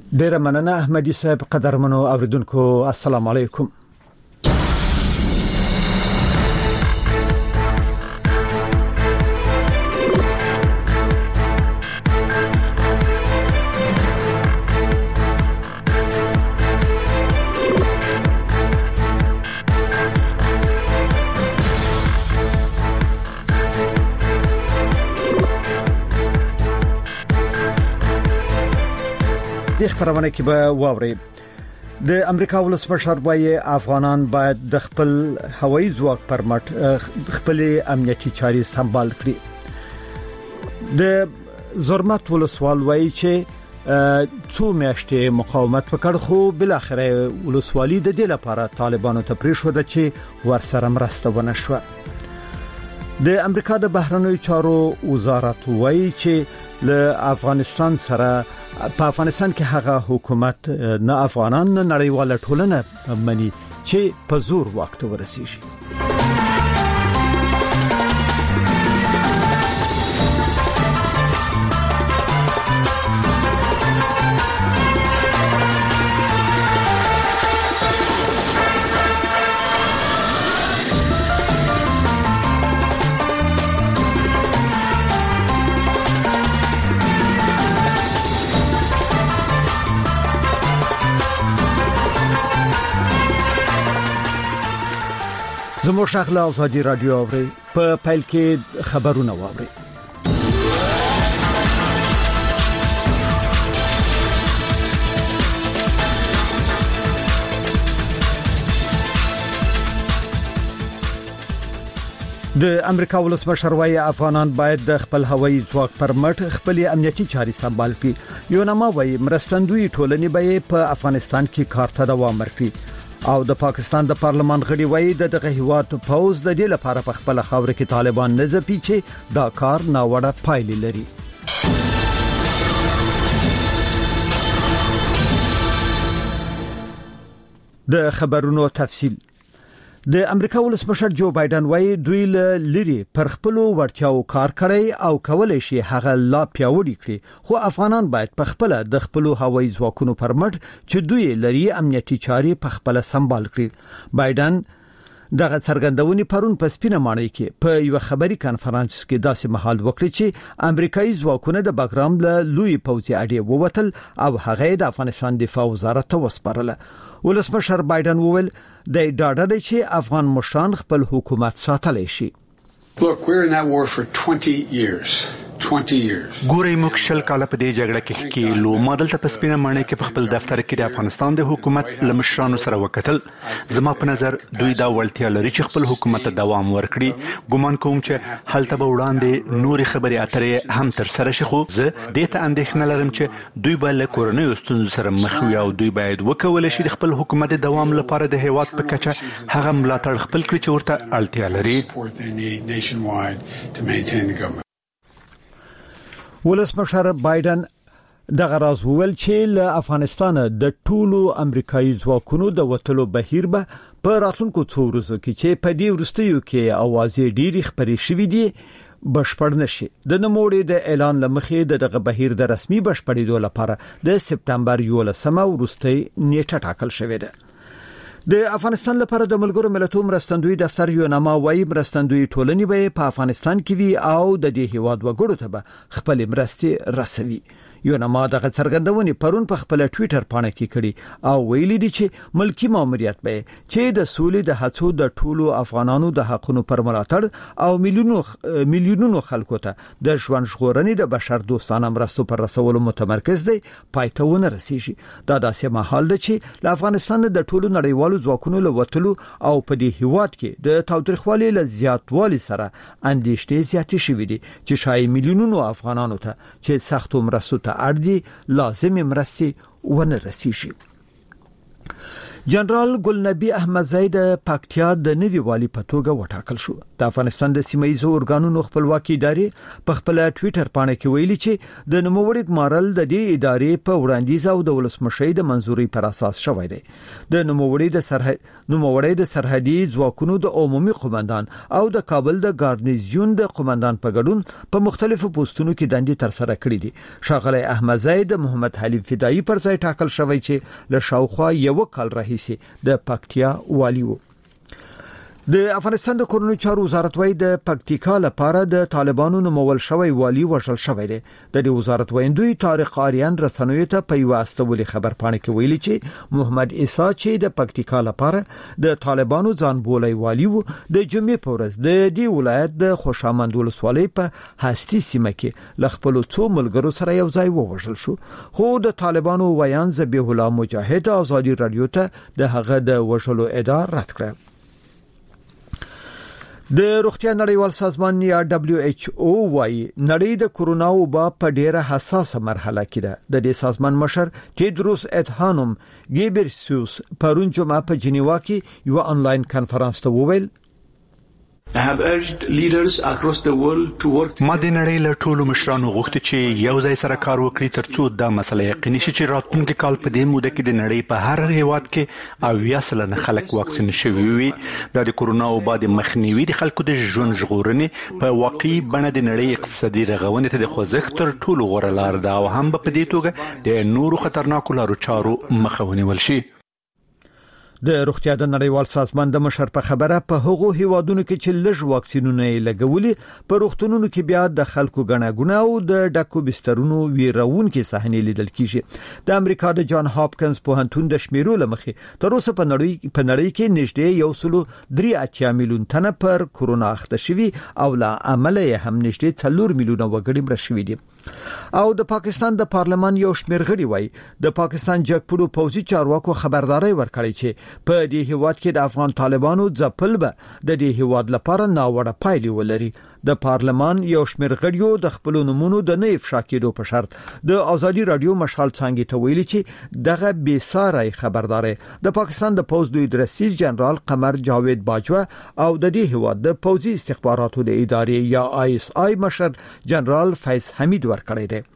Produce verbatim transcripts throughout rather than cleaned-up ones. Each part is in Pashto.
ډیر مننه احمدي صاحب. قدرمنو اوریدونکو السلام علیکم. د خبرونه کې به واوري د امریکا ولسمشر وايي افغانان باید د خپل هوایي ځواک پر مټ خپل امنیتي چاري سمبال کړي. د زرمت ولسوال وايي چې څو میاشتې مقاومت وکړ خو بل اخره ولسوالي د دې لپاره طالبانو ته پریښود چې ورسره مرسته ونه شو. د امریکا د بهرنیو چارو وزارت وايي چې له افغانستان سره په افغانستان کې هغه حکومت نه افغانان نه نړیواله ټولنه مني چې په زور وخت ورسیږي. زموږ شغله ازادي رادیو اوري په پایل کې خبرونه واوري. د امریکا ولسمشر وايي افغانان باید د خپل هوایي ځواک پر مټ خپل امنیتي چاري سمبال کړي. یو نامه وايي مرستندوی ټولنې به په افغانستان کې کار ته دوام ورکړي او د پاکستان د پارلمان غړي وایي د دغه هیواد پوز د دې لپاره په خپل خاور کې طالبان نه ځپي چې دا کار ناوړه پایلې لري. د خبرونو تفصیل. د امریکا ولسمشر جو بایدن وایي دوی لري پر خپل ورتیاو کار کوي او کولای شي هغه لا پیاوړي کړي خو افغانان باید په خپل د خپل هوایي ځواکونو پر مټ چې دوی لري امنیتي چاري په خپل سمبال کړي. بایدن دغه څرګندونې پرون په سپینه ماڼۍ کې په یو خبري کانفرنس کې داسې مهال وکړي چې امریکایي ځواکونه د باګرام له لوی پوځي اډې ووتل او هغه د افغانستان دفاع وزارت ته وسپارله. ولسمشر بایدن وویل د ډاډه دی چې افغان مشران خپل حکومت ساتلی شي. Look, we're in that war for twenty years. twenty years. ګورې موږ شل کاله په دې جګړه کې کېلو مدل ته په سپینه ماڼۍ کې په خپل دفتر کې د افغانستان د حکومت لمشرانو سره وکتل. زما په نظر دوی دا وړتیا لري چې خپل حکومت ته دوام ورکړي. ګومان کوم چې هلته به وړاندې نوري خبرې اترې هم تر سره شي خو زه دې ته اندېښنه لرم چې دوی به له کورنیو ستونزو سره مخ وي او دوی باید وکولای شي د خپل حکومت د دوام لپاره د هیواد په کچه هغه ملاتړ خپل کړي چې ورته اړتیا لري. ولسمشر بایدن دغه راز وویل چې له افغانستان د ټولو امریکایي ځواکونو د وټلو بهیر به په راتلونکو څو ورځو کې چې په دې ورستیو کې اوازې ډېری خبرې شوې دي بشپړ نشي. د نوموړي د اعلان لمخې دغه بهیر د رسمي بشپړېدو لپاره د سپتمبر یولسمه ورستۍ نیټه ټاکل شوې ده. د افغانستان لپاره د ملګرو ملتونو مرستندوی دفتر یو نامه وايي مرستندوی ټولنې به په افغانستان کې وي او د دې هیواد وګړو ته به خپل مرستې رسوي. یو نامه د څرګندونې پرون په خپل ټوئیټر باندې کې کړي او ویلي دي چې ملکی ماموریت به چې د سولې د هڅو د ټولو افغانانو د حقونو پر ملاتړ او میلیونونو میلیونونو خلکو ته د ژوند ژغورنې د بشر دوستانه مرستو پر رسولو متمرکز دی پایتهونه رسیږي. دا داسې مهال ده چې له افغانستان د ټولو نړیوالو ځواکونو له وټلو او په دې هیواد کې د تاوتریخوالي له زیاتوالي سره اندېښنې زیاتې شوې دي چې شای میلیونونو افغانانو ته چې سختو مرستو اړدي لازم مرستي ونه رسیږي. جنرال ګلنبی احمدزی د پکتیا د نوي والي په توګه وټاکل شو. د افغانستان د سیمایي اورګانونو خپلواکي ادارې په خپل ټوئیټر باندې کې ویلي چې د نوموړي ګمارل د دې ادارې په وړاندیز او د ولسمشر د منځوري پر اساس شوی دی. د نوموړي د سرحد نوموړي د سرحدي ځواکونو د عمومي قومندان او د کابل د ګارنیزیون د قومندان په ګډون په مختلفو پوسټونو کې دندې تر سره کړې دي. ښاغلی احمدزی د محمد حلیم فدایی پر ځای ټاکل شوی چې له شاوخوا یو کال راهیسې د پکتیا والی وو. د افغانستان د کورونو چارو وزارت وايي د پکتیکا لپاره د طالبانو نومول شوی والی وژل شوی دی. د دې وزارت ویندوی طارق آریان رسنوي ته په یو استولي خبر پاڼه کې ویلي چې محمد عیسی چې د پکتیکا لپاره د طالبانو ځان بولای والی وو د جمعې په ورځ د دې ولایت د خوشامند ولسوالۍ په هستی سیمه کې ل خپل څو ملګرو سره یو ځای ووژل شو. خو د طالبانو ویان ذبیح الله مجاهد ازادي رادیو ته د هغه د وژلو ادعا رد کړه. د روغتیا نړیوال سازمان یا دبليو ایچ او وايي نړۍ د کورونا وبا په ډیره حساسه مرحله کې ده. د دې سازمان مشر تیدروس ادهانوم ګیبرسوس پرون جمعه په جنیوا کې یو آنلاین کانفرنس ته وویل I have urged leaders across the world to work. ما د نړۍ له ټولو مشرانو غوښتي چې یو ځای سره کار وکړي ترڅو دا مسله یقیني شي چې راتلونکي کال په دې موده کې د نړۍ په هر هیواد کې او یا سلنه خلک واکسین شوي وي. د کورونا وبا د مخنیوي د خلکو د ژوند ژغورنې په واقعي بڼه د نړۍ اقتصادي رغونې ته د خوځښت تر ټولو غوره لار ده او هم په دې توګه د نورو خطرناکو لارو چارو مخه ونیول شي. د روغتیا د نړیوال سازمان د مشر په خبره په هغو هیوادونو کې چې لږ واکسینونه لګولي په روغتونونو کې بیا د خلکو غناګونه او د ډاکو بسترونو ویرون کې صحنې لیدل کیږي. د امریکا د جان هاپکینز پوهنتون د شمیرو لمخې تر اوسه په نړۍ په نړۍ کې نږدې یو سل درې اتیا میلیون تنه پر کورونا اخته شوي او لا عمل یې هم نږدې څلور میلیونه وګړي مړه شوي دي. او د پاکستان د پارلمان یو شمیر غړي وایي د پاکستان جګپوړو پوځي چارواکو خبرداري ورکړي چې په دې هیواد کې د افغان طالبانو ځپل به د دې هیواد لپاره ناوړه پایلې ولري. د پارلمان یو شمیر غړیو د خپل نمونو د نه افشا کېدو په شرط د ازادي رادیو مشال څنګه ته ویلي چې دغه بې ساري خبرداري د پاکستان د پوز دوی درسیز جنرال قمر جاوید باجوا او د دې هیواد د پوزي استخباراتو د ادارې یا آی اس آی مشر جنرال فیض حمید ورکړی دی.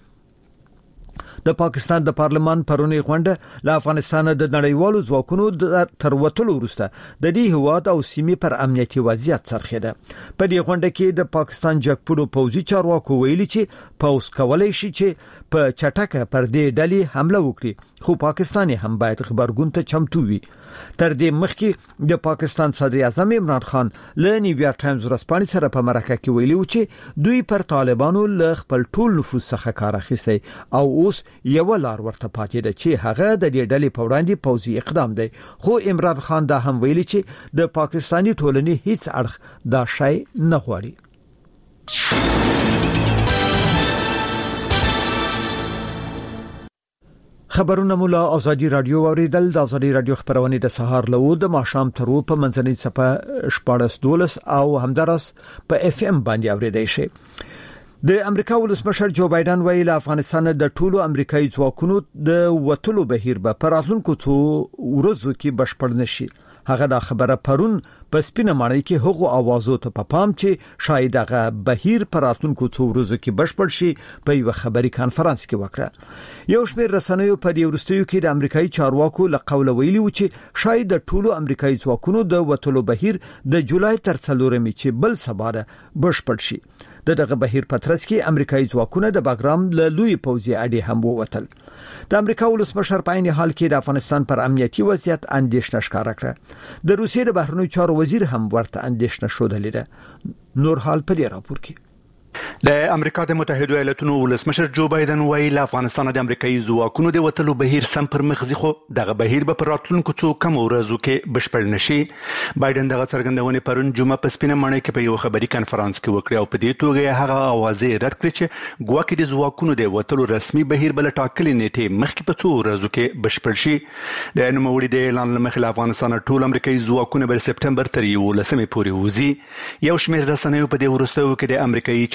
د پاکستان د پارلمان پرونی غونډه له افغانستان د نړیوالو ځواکونو تر وټلو وروسته د دې هواد او سیمې پر امنیتي وضعیت څرخیده. په دې غونډه کې د پاکستان جګپوړو پوځي چارواکو ویلي چې پوز کولای شي چې په چټکه پر دې ډلې حمله وکړي خو پاکستان هم باید خبرګون ته چمتو وي. تر دې مخکې د پاکستان صدر اعظم عمران خان له نیویارک ټایمز ورځپاڼې سره په مرکه کې ویلي و چې دوی پر طالبانو له خپل ټول نفوذ څخه کار اخیستی او اوس یو لار ورته پاتې ده چې هغه د دې ډلې په وړاندې پوځي اقدام دی. خو عمران خان دا هم ویلي چې د پاکستاني ټولنې هیڅ اړخ دا شی نه غواړي. خبرونه مولا ازادي رادیو اوریدل. د ازادي رادیو خبرونه د سهار له و د ماښام تر و په منځنۍ صفه شپږ دولس او همدارس په اف ام باندې اوریدای شي. د امریکا ولسمشر جو بایدن ویل افغانستان د ټولو امریکایي ځواکونو د وټلو بهیر به پر راتلونکو څو ورځو کې بشپړ نشي. هغه دا خبره پرون په سپینه ماڼۍ کې هغو اوازو ته په پام چې شاید هغه بهیر پر راتلونکو څو ورځو کې بشپړ شي په یو خبري کانفرنس کې وکړه. یو شمېر رسنیو په دې ورستیو کې د امریکایي چارواکو له قوله ویلي و چې شاید د ټولو امریکایي ځواکونو د وټلو بهیر د جولای تر څلورمې چې بل سبا ده بشپړ شي. د دغه بهیر په ترڅ کې امریکایي ځواکونه د باګرام له لوی پوځي اډې هم ووتل. د امریکا ولسمشر په عین حال کې د افغانستان پر امنیتي وضعیت اندېښنه ښکاره کړه. د روسیې د بهرنیو چارو وزیر هم ورته اندېښنه شودلې ده. نور حال په دې راپور کې د امریکا د متحده ایالاتونو ولسمشر جو بایدن ویل افغانستان د امریکایي ځواکونو د وټلو بهیر سم پر مخ خو دغه بهیر به پر راتلونکو څو کم ورځو کې بشپړ نشي. بایدن دغه څرګندونه پرون جمعه په سپینه ماڼۍ کې په یو خبري کانفرنس کې وکړه او په دې توګه هغه اوازې رد کړې چې ګواکې د ځواکونو د وټلو رسمي بهیر بل ټاکلې نیټه مخکې په څو ورځو کې بشپړ شي. د نوموړي د اعلان لمخې افغانستان ټول امریکایي ځواکونه په سپټمبر تر یولسمې پورې وځي. یو شمېر رسنیو په دې ورستیو کې د امریکایي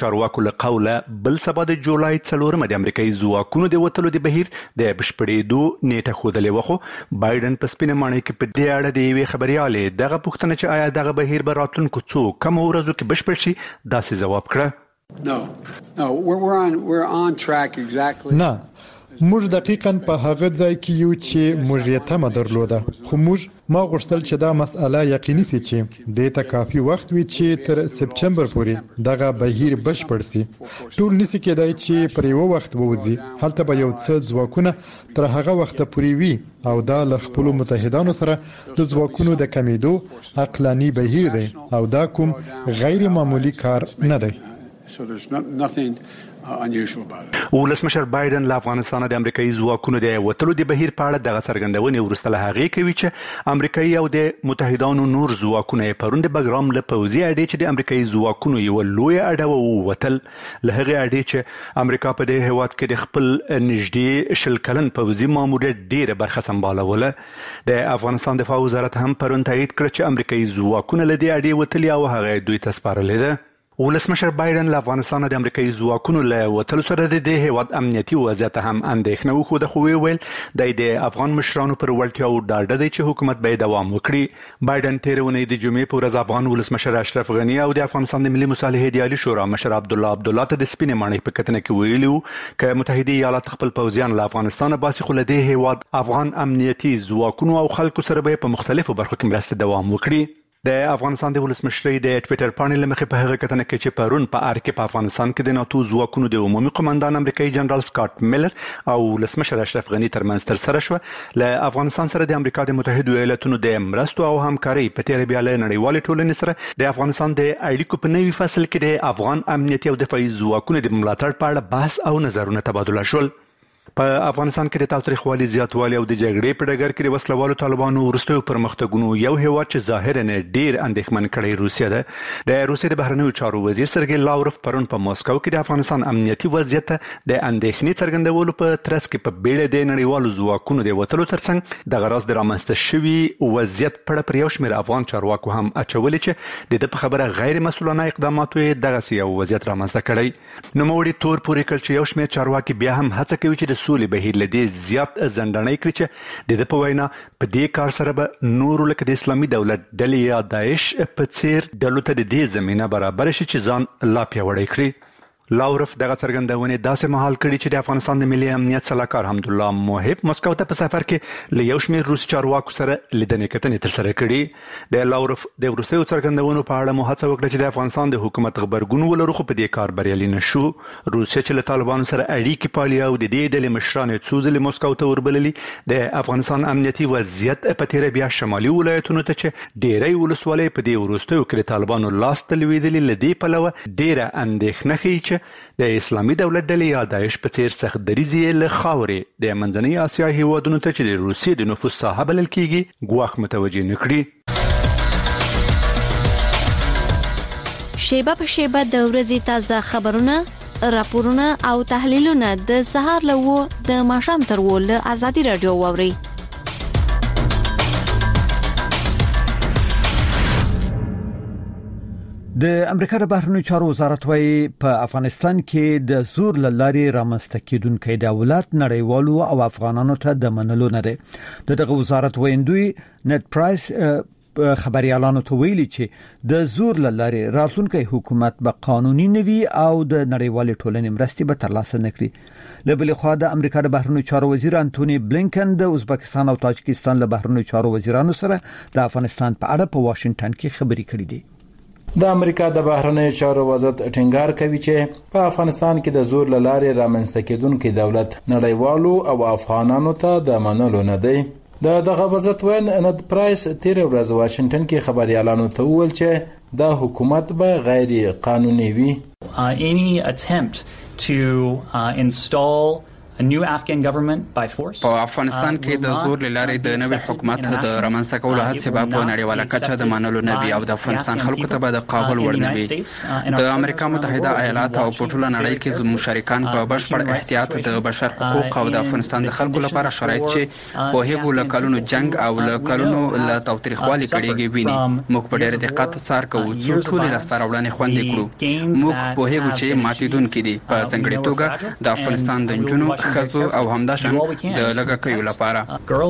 چارواکو له قوله بل سبا د جولای څلورمه د امریکایي ځواکونو د وتلو د بهیر د بشپړېدو نیټه ښودلې وه، خو بایدن په سپینه ماڼۍ کې په دې اړه د یوې خبریالې دغه پوښتنه چې آیا دغه بهیر به راتلونکو څو کمو ورځو کې بشپړ شي داسې ځواب کړه. No, no, we're, we're on we're on track exactly. نه، موږ دقیقاً په هغه ځای کې یو چې موږ یې تمه درلوده، خو موږ ما غوښتل چې دا مسأله یقیني سي چې دې ته کافي وخت وي چې تر سپټمبر پورې دغه بهیر بشپړ سي. ټول نسی کېدای چې پر یو وخت ووځي، هلته به یو څه ځواکونه تر هغه وخت پورې وي او دا له خپلو متحدانو سره د ځواکونو د کمیدو عقلاني بهیر دی او دا کوم غیر معمولی کار نه دی. So there's no, nothing uh, unusual about it. ولسمشر بایدن له افغانستان د امریکایي ځواکونو د وتلو د بهیر په اړه دغه څرګندونې وروسته له هغې کوي چې امریکایي او د متحدانو نور ځواکونه یې پرون د بګرام له پوځي اډې چې د امریکایي ځواکونو یوه لویه اډه ووتل، له هغې اډې چې امریکا په دې هېواد کې د خپل نږدې شل کلن پوځي ماموریت ډېره برخه سمبالوله. د افغانستان دفاع وزارت هم پرون تایید کړ چې امریکایي ځواکونه له دې اډې وتلي او هغه دوی ته سپارلې ده. ولسمشر بایدن له افغانستان د امریکایي ځواکونو له وتلو سره د دې هېواد امنیتي وضعیت هم اندېښنه وښوده، خو ویې ویل دی د افغان مشرانو پر وړتیاو ډاډه دی چې حکومت به دوام وکړي. بایدن تېره اونۍ د جمعې په ورځ افغان ولسمشر اشرف غني او د افغانستان د ملي مصالحې د عالي شورا مشر عبدالله عبدالله ته د سپینې ماڼۍ په کتنه کې ویلي وو که متحده ایالات خپل پوځیان له افغانستانه باسي، خو له دې هېواد افغان امنیتي ځواکونو او خلکو سره به په مختلفو برخو کې مرسته دوام وکړي. د افغانستان د ولسمشرۍ د ټویټر پاڼې له مخې په هغه کتنه کې چې پرون په ار کې په افغانستان کې د ناتو ځواکونو د عمومي قومندان امریکایي جنرال سکاټ میلر او ولسمشر اشرف غني ترمنځ ترسره شوه، له افغانستان سره د امریکا د متحدو ایالاتونو د مرستو او همکارۍ په تېره بیا له نړیوالې ټولنې سره د افغانستان د اړیکو په نوي فصل کې د افغان امنیتي او دفاعي ځواکونو د ملاتړ په اړه بحث او نظرونه تبادله شول. په افغانستان کې د تاوتریخوالي زیاتوالی او د جګړې په ډګر کې د وسلوالو طالبانو وروستیو پرمختګونو یو هېواد چې ظاهراً ډېر اندېښمن کړی روسیه ده. د روسیې د بهرنیو چارو وزیر سرګی لاوروف پرون په ماسکو کې د افغانستان امنیتي وضعیت د اندېښنې څرګندولو په ترڅ کې په بیړه د نړیوالو ځواکونو د وتلو ترڅنګ دغه راز د رامنځته شوي وضعیت په اړه پر یو شمېر افغان چارواکو هم اچولي چې د ده په خبره غیر مسؤلانه اقداماتو یې دغسې یو وضعیت رامنځته کړی. نوموړي تور پورې کړ چې یو شمېر چارواکي بیا هم هڅه کوي چې د سولې بهیر له دې زیات ځنډنی کړي چې د ده په وینا په دې کار سره به نورو لکه د اسلامي دولت ډلې یا داعش په څیر ډلو ته د دې زمینه برابره شي چې ځان لا پیاوړی کړي. لاوروف دغه څرګندونې داسې مهال کړي چې د افغانستان د ملي امنیت سلاکار حمدالله موحب مسکو ته په سفر کې له یو شمېر روسي چارواکو سره لیدنې کتنې ترسره کړي. د لاوروف د وروستیو څرګندونو په اړه مو هڅه وکړه چې د افغانستان د حکومت غبرګون ولرو، خو په دې کار بریالي نه شو. روسیه چې له طالبانو سره اړیکې پالي او د دې ډلې مشران یې څو ځلې مسکو ته وربللي، د افغانستان امنیتي وضعیت په تېره بیا شمالي ولایتونو ته چې ډېری ولسوالۍ په دې وروستیو کې د طالبانو لاس ته لوېدلي، له دې پلوه ډېره اندېښنه ښیي چې د اسلامي دولت ډلې یا داعش په څیر سخت دریځ له خاورې د منځنۍ اسیا هېوادونو ته چې د روسیې د نفوذ ساحه بلل کېږي ګواښ متوجه نه کړي. شیبه په شیبه د ورځې تازه خبرونه، راپورونه او تحلیلونه د سهار له و د ماښام تر و له ازادي رادیو واورئ. د امریکا د بهرنیو چارو وزارت وايي په افغانستان کې د زور لارې رامنځته کېدونکې دولت نړیوالو او افغانانو ته د منلو نه دی. دغه وزارت ویندوی نت پرایس خبريالانو ته ویلي چې د زور لارې راتلونکي حکومت به قانوني نوي او د نړیوالې ټولنې مرستې به ترلاسه نکړي. له بل خوا د امریکا د بهرنیو چارو وزیر انټونی بلینکن د ازبکستان او تاجکستان له بهرنیو چارو وزیرانو سره د افغانستان په اړه په واشنگټن کې خبرې کړې دي. د امریکا د بهرنیو چارو وزارت ټینګار کوي چې په افغانستان کې د زور لارې رامنځته کېدونکې دولت نړیوالو او افغانانو ته د منلو نه دی. د دغه وزارت وین نت پرایس تیر ورځ واشنگټن کې خبريالانو ته وویل چې دا حکومت به غیر قانوني وي. Uh, any attempt to uh, install په افغانستان کې د زور لارې د نوي حکومت د رامنځته کولو هڅې به په نړیواله کچه د منلو نه وي او د افغانستان خلکو ته به د قابل وړ نه وي. د امریکا متحده ایالات او په ټوله نړۍ کې زموږ شریکان په بشپړ احتیاط د بشر حقوق او د افغانستان د خلکو لپاره شرایط چې په هغو له کلونو جنگ او له کلونو له تاوتریخوالي کړيږي ویني. موږ په ډېر دقت څار کوو چې ټول لاسته راوړنې خوندي کړو. موږ په هغو چې ماتیدونکي دي په ځانګړي توګه د افغانستان د نجونو ښځو او همداشان د لږکیو لپاره.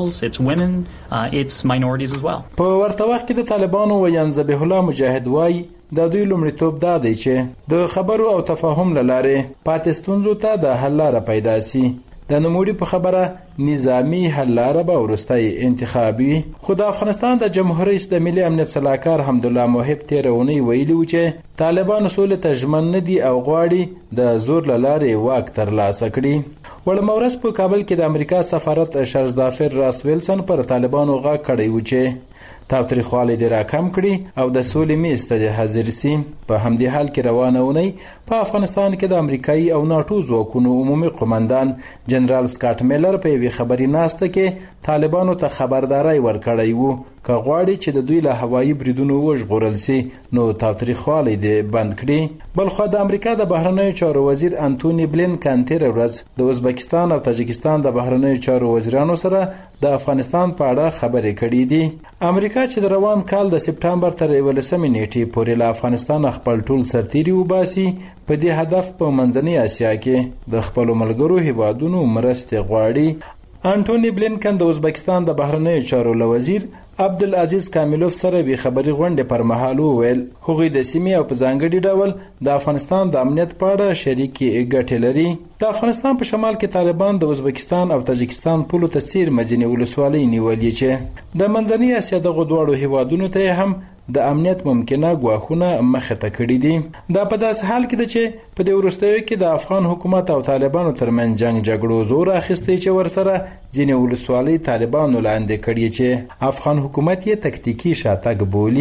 په ورته وخت کې د طالبانو ویان ذبیح الله مجاهد وایي د دوی لومړیتوب دا دی چې د خبرو او تفاهم له لارې پاتې ستونزو ته د حل لاره پیدا سي. د نوموړي په خبره نظامی حل لاره به وروستی انتخابي. خو د افغانستان د جمهور رئیس د ملي امنیت صلاحکار حمدالله موحب تېره اونۍ ویلي و چې طالبان سولې ته ژمن نه دي او غواړي د زور له لارې واک ترلاسه کړي. وړمه ورځ په کابل کې د امریکا سفارت شرزدافر راس ویلسن پر طالبانو غږ کړی و چې تاوتریخوالی دې راکم کړي او د سولې میز ته دې حاضر سي. په همدې حال کې روانه اونۍ په افغانستان کې د امریکایي او ناټو ځواکونو عمومي قومندان جنرال سکاټ میلر په یوې خبري ناسته کې طالبانو ته خبرداري ورکړی و که غواړي چې د دوی له هوایي بریدونو وژغورل سي نو تاوتریخوالی دې بند کړي. بلخو د امریکا د بهرنیو چارو وزیر انټونی بلینکن تېره ورځ د ازبکستان او تاجکستان د بهرنیو چارو وزیرانو سره د افغانستان په اړه خبرې کړې دي. امریکا چې د روان کال د سپټمبر تر یولسمې نیټې پورې له افغانستان خپل ټول سرتیري وباسي په دې هدف په منځنۍ اسیا کې د خپل ملګرو هیوادونو مرستې غواړي. انټونی بلینکن د ازبکستان د بهرنیو چارو وزیر عبدالعزیز کاملوف سره به خبري غونډه پر مهال وویل هغوی د سیمې او په ځانګړي ډول د افغانستان د امنیت په اړه شریکي ګټې لري. د افغانستان په شمال کې طالبان د ازبکستان او تاجکستان پولو ته څیر مدینه ولسوالۍ نیولې چې د منځنۍ اسیا دغه دواړو هیوادونو ته هم د امنیت ممکنه ګواښونه مخه ته کړي دي. دا په داس حال کې ده چې په دې وروستیو کې د افغان حکومت او طالبانو ترمنځ جنگ جګړو زور اخیستی چې ورسره ځینې ولسوالۍ طالبانو لاندې کړي چې افغان حکومت یې تکتیکي شاتګ بولي.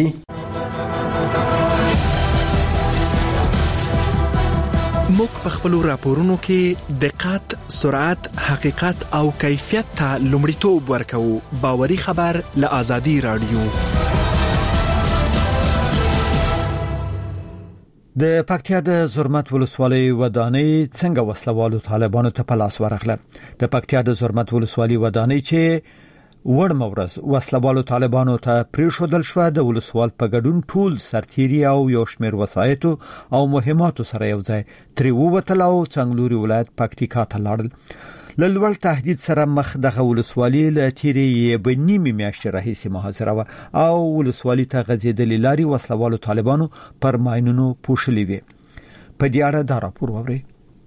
موږ په خپلو راپورونو کې دقت، سرعت، حقیقت او کیفیت ته لومړیتوب ورکوو. باوري خبر له آزادي رادیو. د پکتیا د زرمت ولسوالۍ ودانۍ څنګه وسلوالو طالبانو ته په لاس ورغله. د پکتیا د زرمت ولسوالۍ ودانۍ چې وړمه ورځ وسلوالو طالبانو ته پریښودل شو د ولسوال په ګډون ټول سرتیري او یو شمېر وسایط او مهماتو سره یو ځای تری ووتل او څنګلوري ولایت پکتیکا ته لاړل. للول تهدید سره مخ دغه ولسوالۍ له تیرې په نیمه میاشتې راهیسې محاصره و او ولسوالۍ ته غځېدلې لارې وسلوالو طالبانو پر ماینونو پوښلې وې. په دې اړه دا راپور واورئ.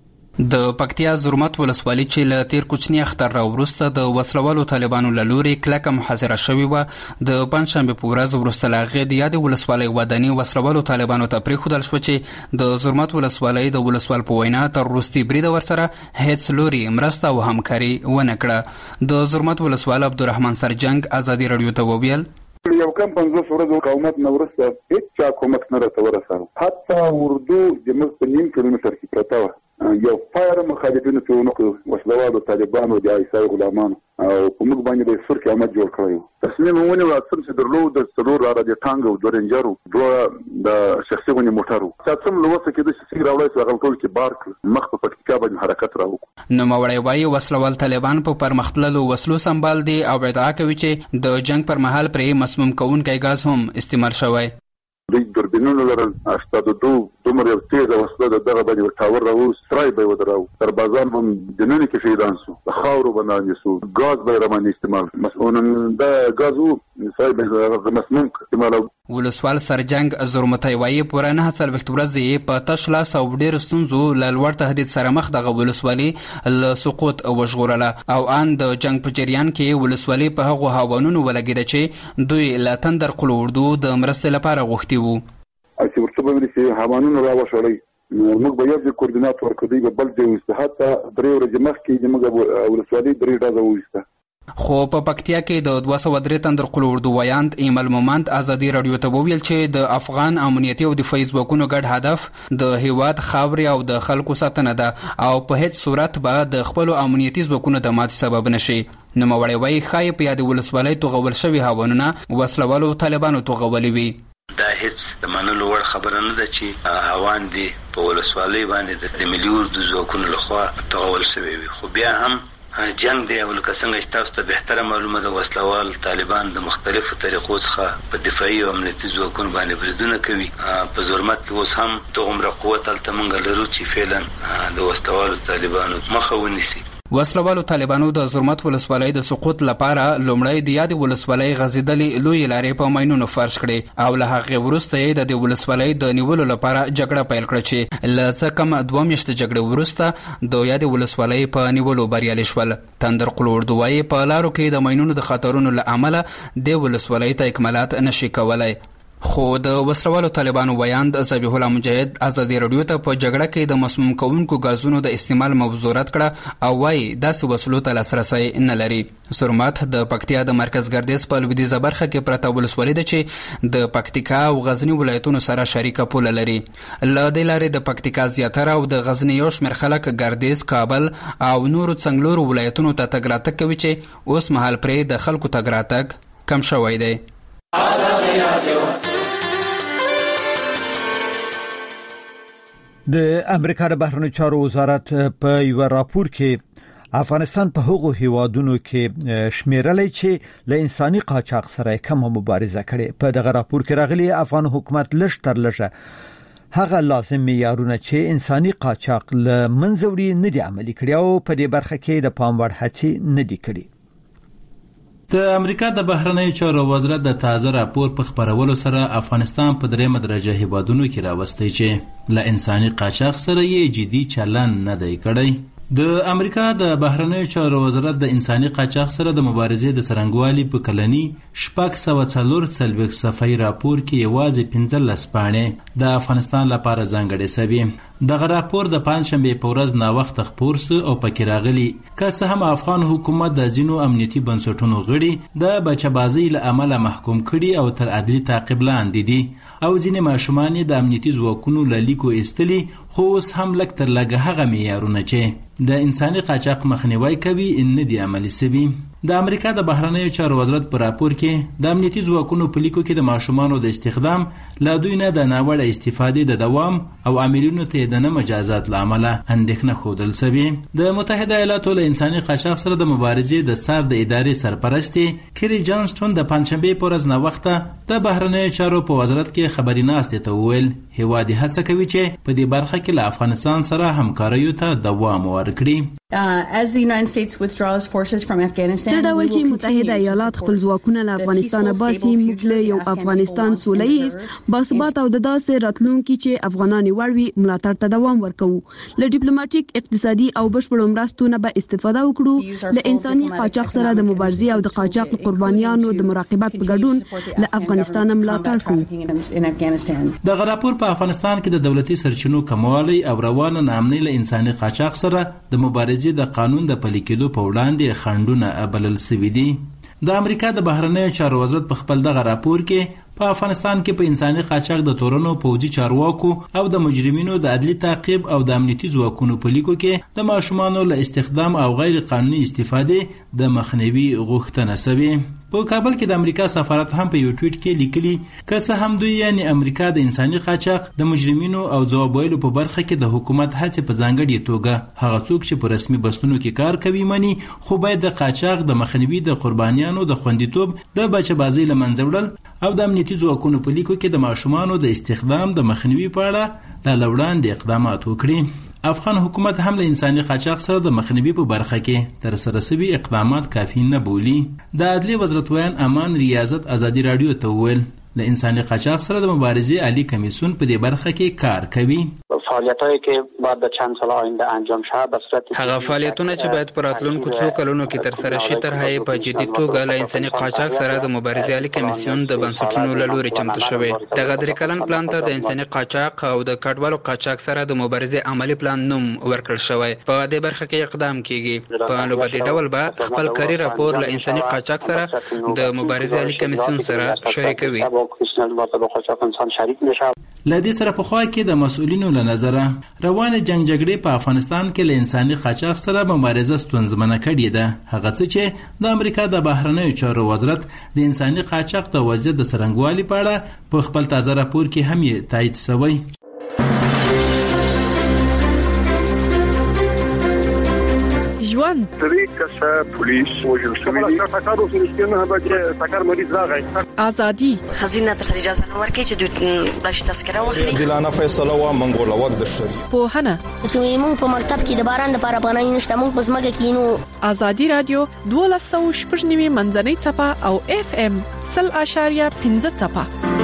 د پکتیا زرمت ولسوالۍ چې له تیر کوچنی اختر را وروسته د وسلوالو طالبانو له لوري کلکه محاصره شوې وه. د پنجشنبې په ورځ وروسته له هغې د یادې ولسوالۍ ودانۍ وسلوالو طالبانو ته پرېښودل شوه چې د زرمت ولسوالۍ د ولسوال په وینا تر وروستي بریده ورسره هېڅ لوري مرسته او همکاري ونه کړه. د زرمت ولسوال عبدالرحمن سرجنګ ازادي راډیو ته وویل یو کم پنځوس ورځو مقاومت نه وروسته هېڅ چا کومک نه راته ورساوه. حتی اردو زموږ په نیم کیلومتر کې پرته وه. یو فایر مخالفینو چې ونکړو وسلوالو طالبانو د عیسی غلامانو او په موږ باندې د سور قیامت جوړ کړی و. تصمیم ونیو اصل چې درلود د څلور را د ټانګ او د رنجرو دوه د شخصي ونې موټرو چې څوم لوسه کې د شي راوړی چې هغه ټول کې بار مخ په پکتیکا باندې حرکت راوکړ. نو موړی وایي وسلوال طالبان په پرمختللو وسلو سمبال دي او ادعا کوي چې د جنگ پر مهال پرې مسموم کوونکی غاز هم استعمال شوی. دوی دوربینونه لرل اشتاد دو دومره یو تیزه وسله د دغه باندې ټاور راوړ سترای به ودراو سربازان هم د نن کې شهیدان شو د خاورو باندې شو غاز به رمانې استعمال مسؤلن د غازو صاحب د مسموم استعمال. ولسوال سرجنګ زرمتای وایي پوره نه حاصل وخت ورځې په تش لاس او ډېر ستونزو له لوړ تهدید سره مخ دغه ولسوالي له سقوط وژغورله او ان د جنگ په جریان کې ولسوالي په هغو هاوانونو ولګېده چې دوی له تندر قلو اردو د مرستې لپاره غوښتي وو. چې ورته به چې هاوانونه راوښړی موږ به یو کوردینات ورکړو دوی به بل ځای وسته. حتی درې ورځې مخکې موږ ولسوالي درې ډزه وویسته خو په پکتیا کې د دوه سوه درې تندر قلو اردوویاند ایمل مومند ازادي رادیو ته وویل چې د افغان امنیتي او دفاعي ځواکونو ګډ هدف د هیواد خاورې او د خلکو ساتنه ده او په هیڅ صورت به د خپلو امنیتي ځواکونو د ماتې سبب نشي. نوموړی وایي ښایي په یادې ولسوالۍ توغول شوي هاونونه وسلوالو طالبانو توغولي وي. دا هیڅ د منلو وړ خبره نه ده چې هاوان دي په ولسوالۍ باندې د ملي اردو ځواکونو لخوا توغول شوي وي. خو بیا هم جنگ دی او لکه څنګه چې تاسو ته بهتره معلومه ده وسلوال طالبان د مختلفو طریقو څخه په دفاعي او امنیتي ځواکونو باندې بریدونه کوي. په زرمت کې اوس هم دومره قوت هلته موږ لرو چې فعلا د وسلوالو طالبانو مخه ونیسي. وسلوالو طالبانو د زرمت ولسوالۍ د سقوط لپاره لومړی د یادې ولسوالۍ غځېدلې لویې لارې په ماینونو فرش کړې او له هغې وروسته یې د دې ولسوالۍ د نیولو لپاره جګړه پیل کړه چې له څه کم دوه میاشتې جګړې وروسته د یادې ولسوالۍ په نیولو بریالي شول. تندر قلو اردو وایي په لارو کې د ماینونو د خطرونو له امله دې ولسوالۍ ته اکمالات نشي کولی. خو د وسلوالو طالبانو ویاند ذبیح الله مجاهد ازادي رادیو ته په جګړه کې د مسموم کوونکو غازونو د استعمال موضوع رد کړه او وایي داسې وسلو ته لاسرسی نه لري. سرمت د پکتیا د مرکز ګردیز په لویدیځه برخه کې پرته ولسوالۍ ده چې د پکتیکا او غزنی ولایتونو سره شریکه پوله لري. له دې لارې د پکتیکا زیاتره او د غزنی یو شمېر خلک ګردیز، کابل او نورو څنګلورو ولایتونو ته تګ راتګ کوي چې اوس مهال پرې د خلکو تګ راتګ کم شوی دی. د امریکا د بهرنیو چارو وزارت په یو راپور کې افغانستان په هغو هیوادونو کې شمیرلای چې له انساني قاچاق سره کومه مبارزه کړي. په دغه راپور کې راغلي افغان حکومت لږ تر لږه هغه لازم معیارونه چې انساني قاچاق له منځه وړي نه دي عملي کړي او په دې برخه کې د پام وړ هڅې نه دي کړي. د امریکا د بهرنیو چارو وزارت د تازه راپور په خبرولو سره افغانستان په درېمه درجه هیوادونو کې راوستی چې له انساني قاچاق سره یې جدي چلن نه دی کړی. د امریکا د بهرنیو چارو وزارت د انساني قاچاق سره د مبارزې د څرنګوالي په کلني شپږ سوه څلور څلوېښت صفحې راپور کې یوازې پنځلس پاڼې د افغانستان لپاره ځانګړې شوې. دغه راپور د پنجشنبې په ورځ ناوخته خپور سو او پکې راغلي که څه هم افغان حکومت د ځینو امنیتي بنسټونو غړي د بچه‌بازۍ له امله محکوم کړي او تر عدلي تعقیب لاندې دي او ځینې ماشومان د امنیتي ځواکونو له لیکو ایستلي، خو اوس هم لږ تر لږه هغه معیارونه چې د انساني قاچاق مخنیوی کوي نه دي عملي شوي. د امریکا د بهرنیو چارو وزارت په راپور کې د امنیتي ځواکونو په لیکو کې د ماشومانو د استخدام، لا دوی نه د ناوړه استفادې د دوام او عاملینو ته د نه مجازات له امله اندېښنه ښودل شوې. د متحده ایالاتو له انساني قاچاق سره د مبارزې د څار د ادارې سرپرستې کیری جانسټون د پنجشنبې په ورځ ناوخته د بهرنیو چارو په وزارت کې خبري ناستې ته وویل هیواد هڅه کوي چې په دې برخه کې له افغانستان سره همکاریو ته دوام ورکړي. As the United States withdraws forces from Afghanistan, تر ډول چې متحده ایالات خپل ځواکونه له افغانستانه باسي، موږ له یو افغانستان سولهییز باثبات او د داسې راتلونکي چې افغانان وړ وي ملاتړ ته دوام ورکوو. له ډیپلوماټیک، اقتصادي او بشپړو مرستو نه به استفاده وکړو. له انساني قاچاق سره د مبارزې او د قاچاق قربانیانو د مراقبت په ګډون له افغانستان ملاتړ کوو. دغه راپور په افغانستان کې د دولتي سرچینو کموالی او روانه ناامنۍ له انساني قاچاق سره د مبارزې د قانون د پلي کېدو په وړاندې خنډونه بلل شوي دي. د امریکا د بهرنیو چارو وزارت په خپل دغه راپور کې په افغانستان کې په انساني قاچاق د تورنو، پوځي چارواکو او د مجرمینو د عدلي تعقیب او د امنیتي ځواکونو په لیکو کې د ماشومانو له استخدام او غیر قانوني استفادې د مخنیوي غوښتنه شوې. په کابل کې د امریکا سفارت هم په یو ټویټ کې لیکلي که څه هم دوی یعنی امریکا د انساني قاچاق د مجرمینو او ځواب ویلو په برخه کې د حکومت هڅې په ځانګړې توګه هغه څوک چې په رسمي بستونو کې کار کوي مني، خو باید د قاچاق د مخنیوي، د قربانیانو د خوندیتوب، د بچه‌بازۍ له منځه وړل او د امنیتي ځواکونو په لیکو کې د ماشومانو د استخدام د مخنیوي په اړه لا لوړاندې اقدامات وکړي. افغان حکومت هم له انساني قاچاق سره د مخنیوي په برخه کې تر سره شوي اقدامات کافي نه بولي. د عدلي وزارت ویان امان ریاضت ازادي رادیو ته وویل له انساني قاچاق سره د مبارزې عالی کمیسیون په دې برخه کې کار کوي. فعالیتایی که بعد د چند سال آینده انجام شود به صورت هغه فعالیتونه چې باید پر راتلونکو څو کلونو کې تر سره شي تر هغه په جدي توګه له انساني قاچاق سره د مبارزې عالی کمیسیون د بنسټونو له لوري چمتو شوی. دغه درې کلن پلان ته د انساني قاچاق او د کډوالو قاچاق سره د مبارزې عملی پلان نوم ورکړل شوی. په دې برخه کې اقدام کیږي. په نو په دې ډول به خپل کاري راپور له انساني قاچاق سره د مبارزې عالی کمیسیون سره شریکوي. لدې سره په خوا کې د مسؤلینو له نظره روانه جنگ جګړې په افغانستان کې له انساني قاچاق سره مبارزه ستونزمنه کړې ده. هغه څه چې د امریکا د بهرنیو چارو وزارت د انساني قاچاق د وضعیت د څرنګوالي په اړه په خپل تازه راپور کې هم یې تایید شوی. ژوند درې کسه پولیس وژل شوي دي. ټاکارو سره نه به چې ټاکار مریض راغی. ازادي خزینه پر اجازه نه ورکړي چې دوی بلش تذکره واخلي. دلانه فیصله وا منګول وخت د شریعت په هنه چې موږ په مکتب کې د باران د لپاره پناه نشته، موږ په ځمکه کې نو. ازادي رادیو دوه سوه شپږ نوي منځنۍ چپه او اف ام صفر اشاریه پنځه چپه.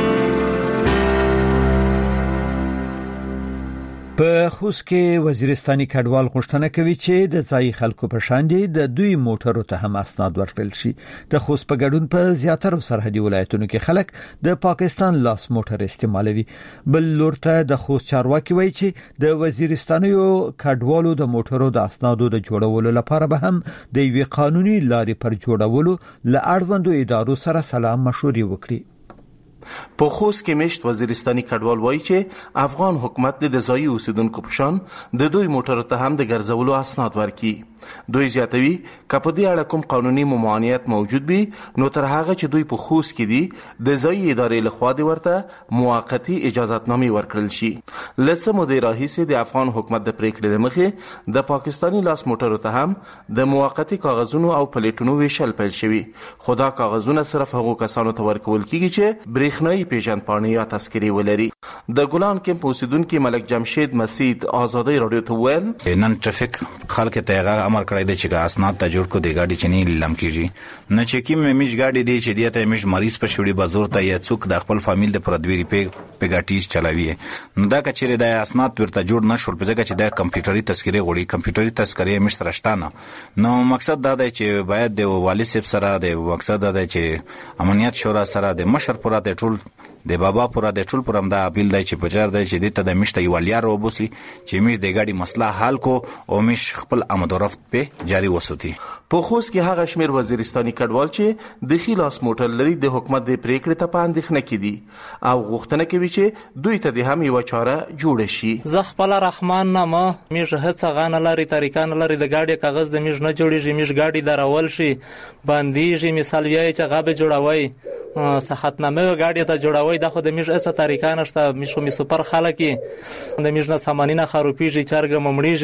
په خوست کې وزیرستاني کډوال غوښتنه کوي چې د ځای خلکو په شان دي د دوی موټرو ته هم اسناد ورکړل شي. د خوست په ګډون په زیاتره سرحدي ولایتونو کې خلک د پاکستان لاس موټر استعمالوي. بل لور ته د خوست چارواکي وایي چې د وزیرستانیو کډوالو د موټرو د اسنادو د جوړولو لپاره به هم د یوې قانوني لارې پر جوړولو له اړوندو ادارو سره سلام مشورې وکړي. په خوست کې مشت وزیرستاني کډوال وایي چې افغان حکومت د ځایي اوسیدونکو په شان د دوی موټر ته هم د ګرځولو اسناد ورکړي. دوی زیاتوي که په دې اړه کوم قانوني ممانعت موجود وي نو تر هغه چې دوی په خوست کې دي د ځایي ادارې لخوا د ورته موقتی اجازهتنامې ورکړل شي. لسه مودې راهیسې د افغان حکومت د پریکړې له مخې د پاکستاني لاس موټرو ته هم د موقتی کاغذونو او پلیټونو ویشل پیل شوي، خو دا کاغذونه صرف هغو کسانو ته ورکول کیږي چې برېښنايي پیژندپاڼې یا تذکرې ولري. د ګلان کمپ اوسیدونکي ملک جمشید مسید آزادۍ رادیو ته ویل نن ټرافیک خلک ته امر کړی دی چې اسناد ته جوړ کو دی گاډي چې نه لم کیږي نه چې کیم میش گاډي دی چې دیته میش مریض په شوړي بازار ته یا څوک د خپل فامیل د پردویری په پیګاټیز چلاوي. نو دا کچېره د اسناد ورته جوړ نشول په ځکه چې د کمپیوټري تذکره غوړي کمپیوټري تذکره میش سرشتانه. نو مقصد دا دی چې باید د والي صاحب سره د مقصد دا دی چې امنیت شورا سره د مشر پورا د ټول د بابا پورا د ټول پرم دا بیل دی چې پچار دی چې دته د مشته یو لیار وبوسي چې میش د گاډي مسله حل کو او میش خپل امدورفت په جاری وسوتی. په خوست کې هغه شمیر وزیرستاني کډوال چې د خلاص موټر لري د حکومت د پریکړې ته پاندښنه کړي او غوښتنه کوي چې دوی ته د هم یو چاره جوړ شي. زه خپل رحمان نامه میش هڅه غانه لري طریقان لري د گاډي کاغذ د میش نه جوړیږي، میش گاډي درول شي باندېږي مثال ویای چې غابه جوړوي صحتنامه گاډي ته جوړوي د خو د میش اسه طریقان شته میش می سپر خلکی د میش نه سامانینه خروپیږي چرګ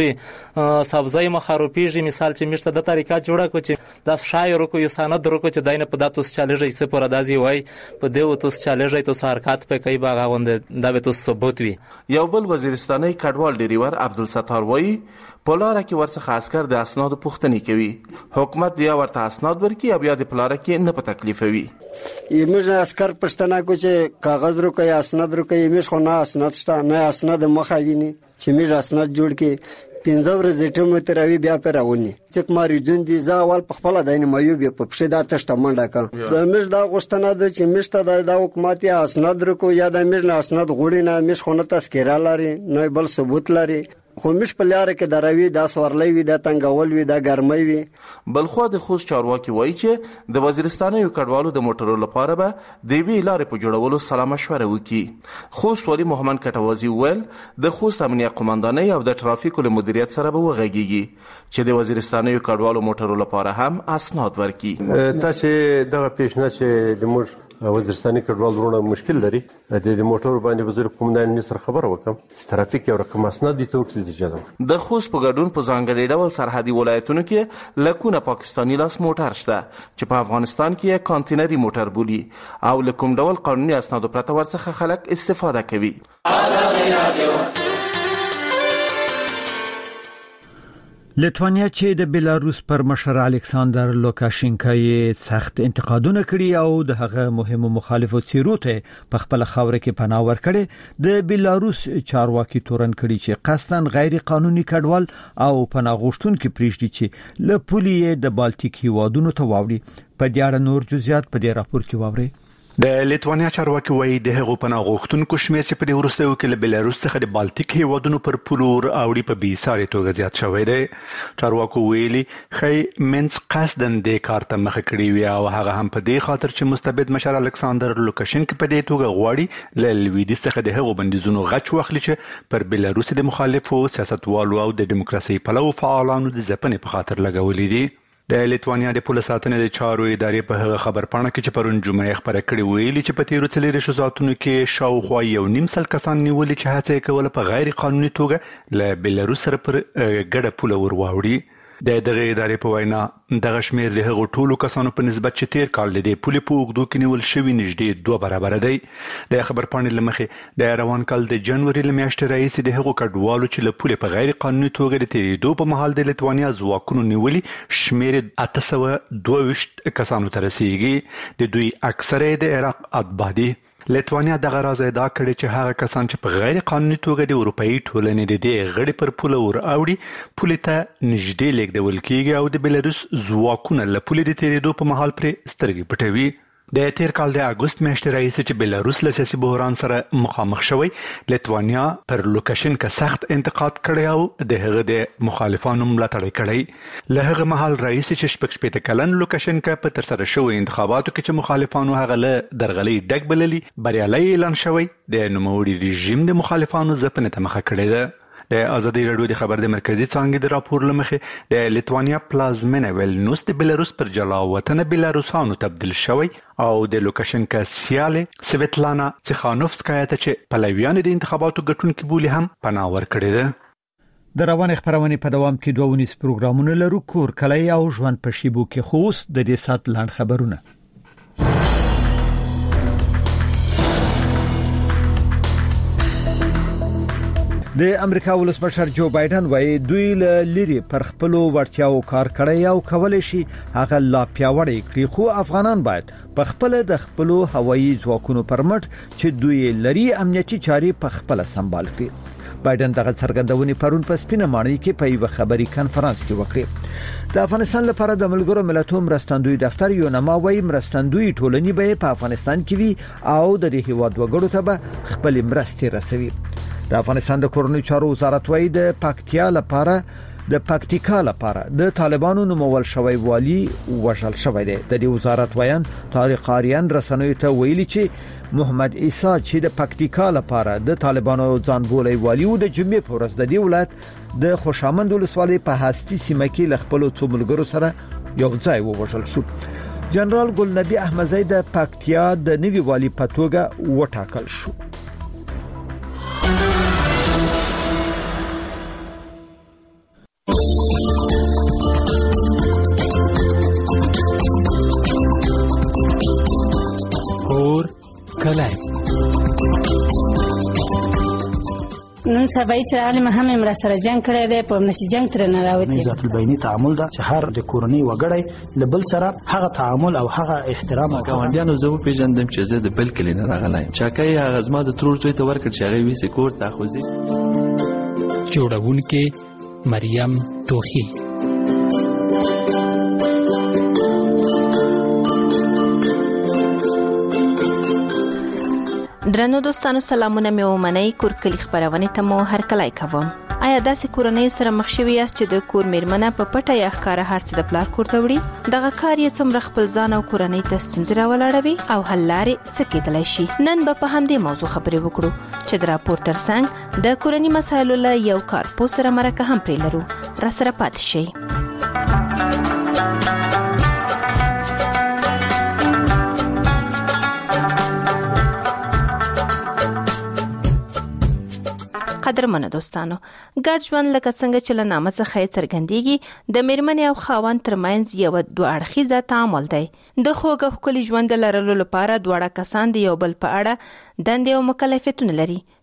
ممړیږي سبزی مخروپیږي مثال چې میش ته د طریقه جوړه کو چې دا شاعر کو یو سند ورکو چې داینه په داتوس چالهږي څه پر دازي وای په دیو توس چالهږي تو حرکت په کوي باغ غوند دا به تو ثبوت وي. یو بل وزیرستاني کډوال ډریور عبدالستار وای پولاره کې ورڅخه عسكر د اسناد پوښتنه کوي، حکومت دی ورته اسناد ورکي او بیا د پولاره کې نه په تکلیف وي. یمه عسكر پښتنه کو چې کاغذ ورکي اسناد ورکي یمه خو نه اسناد شته نه اسناد مخاویني چې میږ اسناد جوړ کې پنځه ورځې ټیمه تراوی بیا پرونی چې مریضون دي ځاول په خپل داینه مایوب په پښه دا تشته منډه کا د مش دا غوښتنه ده چې مشته د حکومت یا اسناد ورکو یا د مش نه اسناد غوړي نه مش خو نه تذکره لري نه بل ثبوت لري خو مش په لار کې دروي د سورلې وي د تنګول وي د ګرمۍ وي. بلخو د خوست چارواکي وایي چې د وزیرستان یو کډوالو د موټرو لپاره به د وی لارې په جوړولو سلام مشوره وکړي. خوست ولي محمد کټوازی ویل د خوست امنیت قومندانۍ او د ټرافیکو له مدیریت سره به وغږیږي چې د وزیرستان یو کډوالو موټرو لپاره هم اسناد ورکړي. تاسو دغه پیشنهاد چې د موږ وزیرستاني کډوال ورونه مشکل لري د موټر باندې وزیر قومندان سره خبره وکم ترافیک یو رقم اسناد دي ته اجازه. د خوست په ګډون په ځانګړي ډول سرحدي ولایتونو کې لکونه پاکستاني لاس موټر شته چې په افغانستان کې کانټینري موټر بولي او لکوم ډول قانوني اسناد پرته ورڅخه خلک استفاده کوي. لیتوانیا چې د بیلاروس پر مشر الکساندر لوکاشینکا سخت انتقادونه کړي او د هغه مهمو مخالفو څیرو ته په خپل خاور کې پناه ورکړي، د بیلاروس چارواکي تورن کړي چې قصداً غیر قانوني کډوال او پناه غوښتونکي پریږدي چې له پولې د بالټیک هیوادونو ته واوړي. په دې اړه نور جزئیات په دې راپور کې واورئ. د لیتوانیا چارواکي وایي د هغو پناه غوښتونکو شمېر چې په دې وروستیو کې له بیلاروس څخه د بالټیک هیوادونو پر پولو اوړي په بې ساري توګه زیات شوی دی. چارواکو ویلي ښایي مینسک قصداً دې کار ته مخه کړې وي او هغه هم په دې خاطر چې مستبد مشر الکساندر لوکاشینکا په دې توګه غواړي له لویدیځ څخه د هغو بندیزونو غچ واخلي چې پر بیلاروس د مخالفو سیاستوالو او د دیموکراسي پلوو فعالانو د ځپنې په خاطر لګولې دي. د لیتوانیا د پوله ساتنې د چارو ادارې په هغه خبرپاڼه کې چې پرون جمعه خبره کړې ویلي چې په تیرو څلېرویشتو ساعتونو کې شاوخوا یو نیم سل کسان نیولي چې هڅه یې کوله په غیر قانوني توګه له بیلاروس سره پر ګډه پوله ور واوړي. د دغه ادارې په وینا دغه شمېر د هغو ټولو کسانو په نسبت چې تیر کال د دې پولې په اوږدو کې نیول شوي نږدې دوه برابره دی. د خبرپاڼې له مخې د روان کال د جنوري له میاشتې راهیسې د هغو کډوالو چې له پولې په غیر قانوني توګه د تېرېدو په مهال د لیتوانیا ځواکونو نیولي شمېر اته سوه دوه ویشت کسانو ته رسیږي. د دوی اکثره د عراق اتباع دي. لیتوانیا دغه راز ادعا کړې چې هغه کسان چې په غیر قانوني توګه د اروپאי ټولنې د دې غړي پر پوله ور اوړي پولې ته نږدې لیږدول کیږي او د بیلاروس ځواکونه له پولې د تېرېدو په مهال پرې سترګې پټوي. د تیر کال د اګوست میاشتې راهیسې چې بیلاروس له سیاسي بحران سره مخامخ شوی، لیتوانیا پر لوکاشینکا سخت انتقاد کړی او د هغه د مخالفانو ملاتړ کړی. له هغه مهال راهیسې چې شپږ شپېته کلن لوکاشینکا په ترسره شوی انتخاباتو کې چې مخالفانو هغه له درغلۍ ډک بللي بریالی اعلان شوی، د نوموړي رژیم د مخالفانو ځپنې ته مخه کړې ده. د ازادي راډیو د خبر د مرکزی څانګې د راپور لمخې د لیتوانیا پلازمینه ویلنوس د بیلاروس پر جلا وطن بیلاروسانو تبدیل شوی او د لوکاشینکا سیاله سویتلانا تیخانوفسکایا ته چې پلویان د انتخاباتو ګټونکي بولي هم پناه ورکړې ده. د روان خبرونه په دوام کې دوه ونیس پروګرامونه لرو، کور کلی او ژوند په شیبو کې خوست د دې سات لاند خبرونه. د امریکا ولسمشر جو بایدن وايي دوی له لری پر خپل ورتیاو کار کړی او کولای شي هغه لا پیاوړی کړي، خو افغانان باید په خپل د خپل هوایي ځواکونو پرمټ چې دوی لري امنیتي چاري په خپل سمبال کړي. بایدن دغه څرګندونې پرون په سپینه ماڼۍ کې په یو خبري کانفرنس کې وکړه. د افغانستان لپاره د ملګرو ملتونو مرستندوی دفتر یو نما وايي مرستندوی ټولنی به په افغانستان کې وي او د دې هیواد وګړو ته به خپل مرستې رسوي. د افغانستان د کورنۍ چارو وزارت وايي د پکتیا لپاره د پکتیکا لپاره د طالبانو نومول شوی والی وژل شوی دی. د دې وزارت وایان طارق آریان رسنوي ته ویلي چې محمد عیسی چې د پکتیکا لپاره د طالبانو ځان بولای والی و د جمعې په ورځ د دې ولایت د خوشامند ولسوالۍ په هستی سیمه کې ل خپل څو ملګرو سره یو ځای ووژل شو. جنرال ګلنبی احمدزی د پکتیا د نوي والی په توګه وټاکل شو. نن سبا چې عالم هم امر سره جنگ کړی دی، په نشي جنگ تر نه راوتی. ذات البینی تعامل دا چې هر د کورنۍ وګړی له بل سره هغه تعامل او هغه احترام او ګاونډیانو زه په پیژندم چې زه د بل کلی نه راغلایم. چاکای هغه زما د ترور زوی ته ورکړ چې هغه ویسه کور ته خوځي. جوړونکې مریم توخی. درنو دوستانو سلامونه مې ومنئ. کور کلی خبرونه ته مو هر کله کوم. آیا داسې کورنۍ سره مخ شوي یاست چې د کور میرمنه په پټه یا ښکاره هرڅه د پلار کور ته وړي؟ دغه کار یې څومره خپل ځان او کورنۍ ته ستونزې راولاړوي او حل لارې څه کېدلی شي؟ نن به په همدې موضوع خبرې وکړو چې د راپور ترڅنګ د کورنۍ مسایلو له یو کارپوه سره مرکه هم پرې لرو. را سره پاتې شئ. قدرمنو دوستانو، ګډ ژوند لکه څنګه چې له نامه څخه څرګندېږي د میرمنې او خاوند ترمنځ یو دوه اړخیزه تعامل دی. د خوږ او ښکلي ژوند لرلو لپاره دواړه کسان د یو بل په اړه دندې او مکلفیتونه لري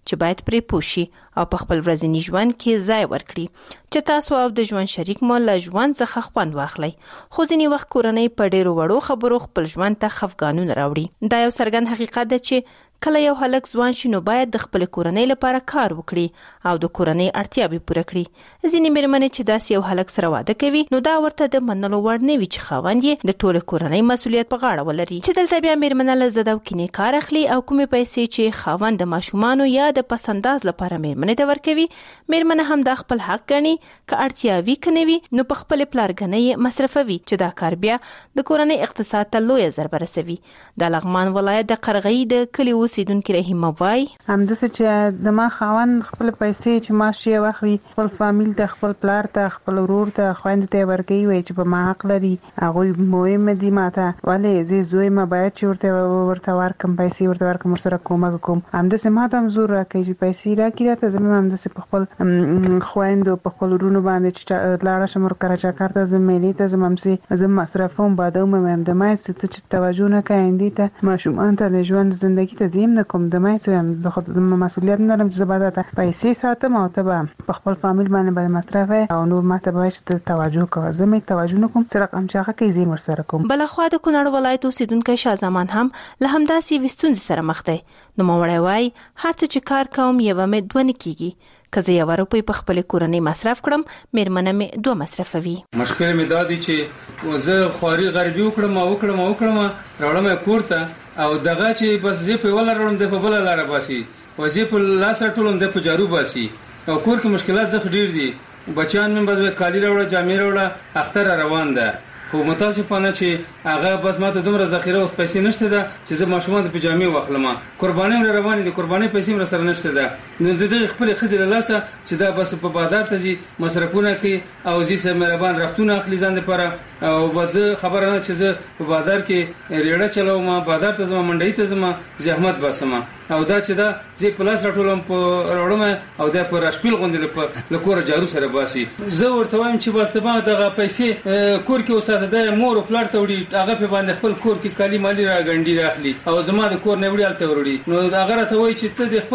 چې باید پرې پوښي او په خپل ورځني ژوند کې ځای ورکړي چې تاسو او د ژوند شریک مو له ژوند څخه خوند واخلئ. خو ځینې وخت کورنۍ په ډېرو وړو خبرو خپل ژوند ته خفګانونه راوړي. دا یو څرګند حقیقت ده چې کله یو هلک ځوان شي نو باید د خپل کورنۍ لپاره کار وکړي او د کورنۍ اړتیاوې پوره کړي. ځینې مېرمنې چې داسې یو هلک سره واده کوي نو دا ورته د منلو وړ نه وي چې خاوند یې د ټولې کورنۍ مسؤلیت په غاړه ولري. چې دلته بیا مېرمنه له زده او کینې کار اخلي او کومې پیسې چې خاوند د ماشومانو یا د پسنداز لپاره مېرمنې ته ورکوي، مېرمنه هم دا خپل حق ګڼي که اړتیا وي که نه وي نو په خپلې پلارګنۍ مصرفوي، چې دا کار بیا د کورنۍ اقتصاد ته لویه ضربه رسوي. د لغمان ولایت د قرغۍ د کلي اوسیدونکي رحیمه وای همداسې چې د ما خاوند خپل پیسې چې معاش یې واخلي خپل فامیل ته، خپل پلار ته، خپل ورور ته، خویندو ته ورکوي، وایي چې په ما حق لري، هغوی مهم دي ماته، ولې زه زوی ما باید چې ورته ورته ورکړم، پیسې ورته ورکړم، ورسره کومک کوم. همداسې ما ته هم زور راکوي چې پیسې راکړي راته، زه هم همداسې په خپل خویندو په خپل ورونو باندې چې لاړه شم کراچکر ته، زه میلې ته ځم، همسې زه مصرفوم، بادوم هم د ما ته چې توجه نه کوي ایندې ته ماشومان ته د ژوند زندګي ته زیم نه کوم، د ما څه زه خو د مسؤلیت نه لرم چې زه باید ته پیسې ساتم او ته به په خپل فامیل باندې باندې مصرف او نو ما ته به چې توجه کوه، زه مې توجه نه کوم چې رقم چې هغه کې زیم ورسره کوم. بلخوا د کونړ ولایت اوسیدونکی شاه زمان هم له همداسې وستونځ سره مخ دی. نو مړی وای هر څه چې کار کوم یو مې دوه نه کیږي، که زه یو روپۍ په خپل کورنۍ مصرف کړم مېرمنه مې دوه مصرفوي. مشکل مې دا دی چې زه خواري غربي وکړم او وکړم او وکړم راوړم کور ته او دغه چې بس زه په ولا راوړم د په بل لار باسي او زه په لاس راټولم د په جارو باسي او کور کې مشکلات زخ ډیر دي. بچیان مې بس کالی راوړه، جامې راوړه، اختر روان ده، خو متاسفانه چې هغه بس ماته دومره ذخیره اوس پیسې نشته ده چې زه ماشومان ته پجامې واخلم، قرباني مې روانې دي، قرباني پیسې مې سره نشته ده. نو د دې خپل خزر لاسه چې دا بس په بازار ته ځي مصرفونه کوي او زی سره مهربان رختونه اخلي ځان لپاره او بس خبره نه چې زه په بازار کې ریړه چلوم، بازار ته ځم، منډي ته ځم، زحمت باسم او دا چې دا زه پلاس راټولم په راوړم او دا په راشپیل غوندې په لکور جارو سره باسي. زه ورته وایم چې بس ما دغه پیسې کور کې اوسه د مور او پلار ته وړي، هغه په باندې خپل کور کې کالی مالی را غنډي راخلي او زما د کور نه وړي الته وړي. نو هغه راته وایي چې ته د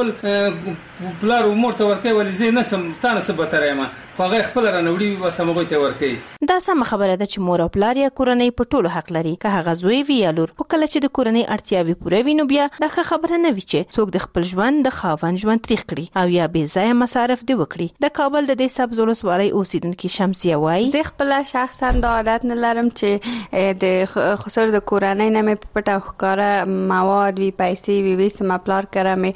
خپل پلار او مور ته ورکې ولې زه نسم تانه څه به ترې ما خو هغه خپل را نوړي و سمغه ته ورکې. دا سم خبره ده چې مور او پلار یا کورنۍ په ټولو حق لري، که هغه زوی وي یا لور. خو کله چې د کورنۍ اړتیاوې پوره وي نو بیا دا خبره نه وي چې څوک د خپل ژوند د خاوند ژوند تریخ کړي او یا بې ځایه مصارف دی وکړي. د کابل د دې سبز ولسوالۍ اوسیدونکي شمسیه وایي زه خپل شخصا د عادت نه لرم چې د خسر د کورنۍ نه مې په پټه ښکارا مواد وی پیسې وی وسم پلار کړم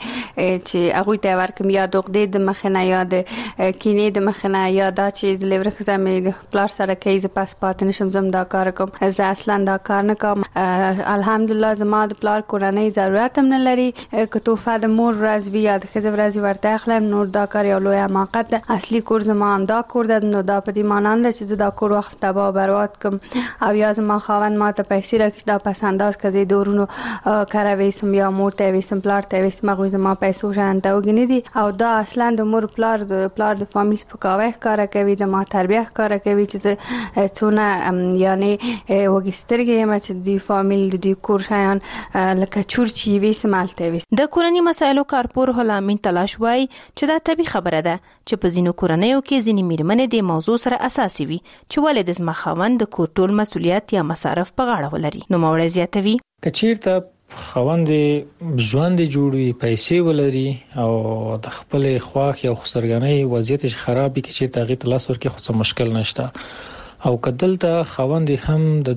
چې هغه ته ورکم یا دوغدې د مخنه یا د کینې د مخنه یا دا چې د لیور خزمې د پلار سره کې ز پاس پات نشم زم دا کار کوم، زه اصلا دا کار نه کوم. الحمدلله زما د پلار کورنۍ ضرورت هم نه لري، که توفه د مور ورځ وي یا د خزه ورځ ورته اخلم نور دا کار یو لوی حماقت ده. اصلي کور زما هم دا کور ده، نو دا په دې مانند چې دا کور وخت تبا برباد کوم او یا زما خاوند ما ته پیسې راکړي دا پس انداز کزي دورونو کاروي سم یا مور ته وسم پلار ته وسم غوښ زما پیسو شان ته وګني دي او دا اصلا د مور پلار د پلار د فامیل سپکاوي کار کوي، د ما تربیه کار کوي چې څونه یعنی وګسترګي ما چې د فامیل د کور شایان لکه چورچی وسم الته وس. د کورنۍ مسایلو کارپور هلامین تلاش وای چې دا طبي خبره ده چې په ځینو کورنیو کې ځینې میرمنې د موضوع سره اساسي وي چې ولې د زما خاوند د کور ټول مسولیت یا مصارف په غاړه ولري. نو موړ زیاتوي کچیرته خوند ژوند جوړوي، پیسې ولري او د خپل خواخ یا خسرګنۍ وضعیت خرابې کې چې تغیر تلاس ورکې خو څه مشکل نشته او کدلته خوند هم د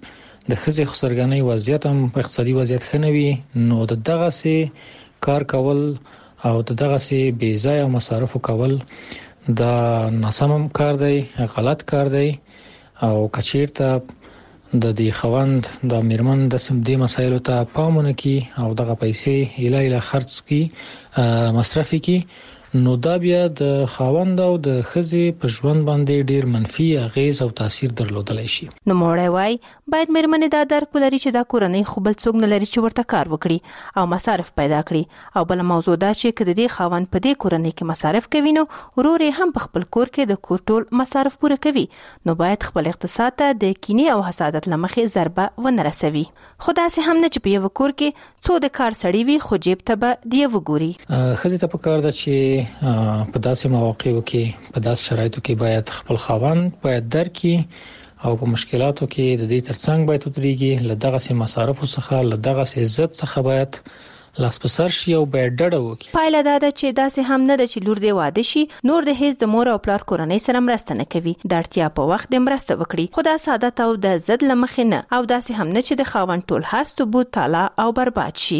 دې د خزي خسرګنۍ وضعیت هم په اقتصادي وضعیت خنوي نو د دغه سي کار کول او د دغه سي بې ځای مصارف کول دا ناسم کار دی، غلط کار دی او کچیرته د دې خوند د میرمن د سم دې مسایلو ته پامونه کی او دغه پیسې اله اله خرڅ کی مصرف کی نو دا بیا د خاوند او د ښځې په ژوند باندې ډیر منفي اغیز او تاثیر درلودلی شي. نو مورای وای باید مېرمنې دا درک ولري چې دا کورنۍ خو بل څوک نه لري چې ورته کار وکړي او مصارف پیدا کړي، او بل موضوع دا چې کله دې خاوند په دې کورنۍ کې مصارف کوي نو ورور هم په خپل کور کې د کور ټول مصارف پوره کوي، نو باید خپل اقتصاد ته د کینې او حسادت لمخې ضربه ونه رسوي. خو داسې هم نه چې په یو کور کې څو د کار سړی وي خو جیب ته به دی وګوري. ښځې ته پکار ده چې په داسې مواقعو کې په داسې شرایطو کې باید خپل خاوند باید درکي او په مشکلاتو کې د دې ترڅنګ باید ودرېږي، له دغه سي مصارفو څخه له دغه سي عزت څخه باید لاس په سر شي او باید ډډه وکړي. پایله دا ده چې داسې هم نه ده چې لور دې واده شي نور د هیڅ د مور او پلار کورنۍ سره مرسته نه کوي، د اړتیا په وخت د مرسته وکړي، خو دا سعادت او د زد لمخې نه، او داسې هم نه چې د خاوند ټول هست بود تالا او برباد شي.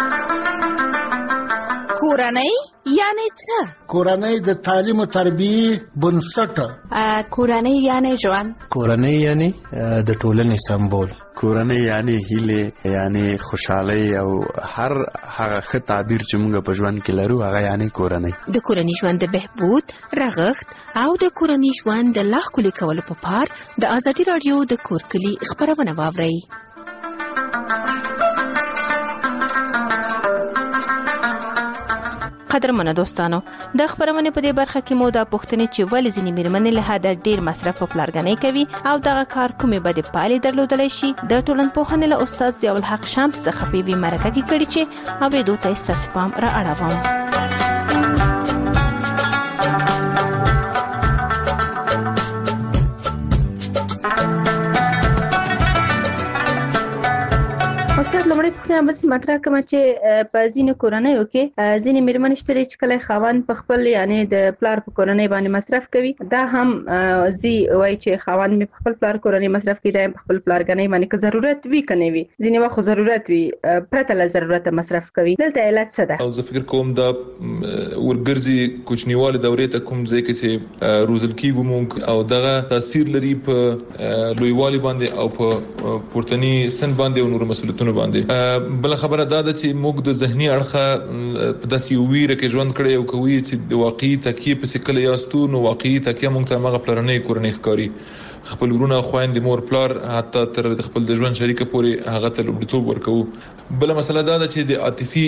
کورنۍ یعنی څه؟ کورنۍ د تعلیم او تربیه بنسټ. کورنۍ یعنی ژوند. کورنۍ یعنی د ټولنې سمبول. کورنۍ یعنی هیله، یعنی خوشحالي او هر هغه ښه تعبیر چې موږ په ژوند کې لرو هغه یعنی کورنۍ. د کورنۍ ژوند د بهبود، رغښت او د کورنۍ ژوند د لا ښکلي کولو په پار د ازادي رادیو د کور کلي خبرونه واورئ. قدرمنو دوستانو، د خبرونه په دې برخه کې مو دا پوښتنه چې ولې ځینې مېرمنې له حده ډیر مصرف په پلارګنۍ کوي او دغه کار کومې بد پایلې درلودلی شي د ټولنپوهنې له استاد ضیاء الحق شمس څخه په وی مرکه کې کړي چې اوریدو ته ستاسو پام را اړوم. استاد لمړی پوښتنه بس مطرح کوم چې په ځینو کورنیو کې ځینې مېرمنې شته چې کله خاوند په خپل یعنی د پلار په کورنۍ باندې مصرف کوي، دا هم زی وای چې خاوند مې په خپل پلار کورنۍ مصرف کوي، دا په خپل پلارګنۍ باندې که ضرورت وي کنه وي، ځینې وخت ضرورت وي پرته له ضرورت مصرف کوي. دلته علت څه ده؟ او زه فکر کوم دا ورګرځي کوچنیواله دورې ته کوم ځای کې چې روزل کیږي مونږ او دغه تاثیر لري په لویوالي باندې او په پورتنی سن باندې او نور مسؤلیتونو باندې. بل خبره دا ده چې موږ د ذهني اړخه په داسې ویره کې ژوند کړی او کوي چې د واقعي تکیه په سکل یاستو نو واقعي تکیه موږ ته مغه پلرنۍ کورنۍ ښکاری، خپل ورونه خويندې مور پلار حتی تر خپل د ژوند شریک پورې هغه ته لوبډیتوب ورکوو. بل مسله دا ده چې د عاطفي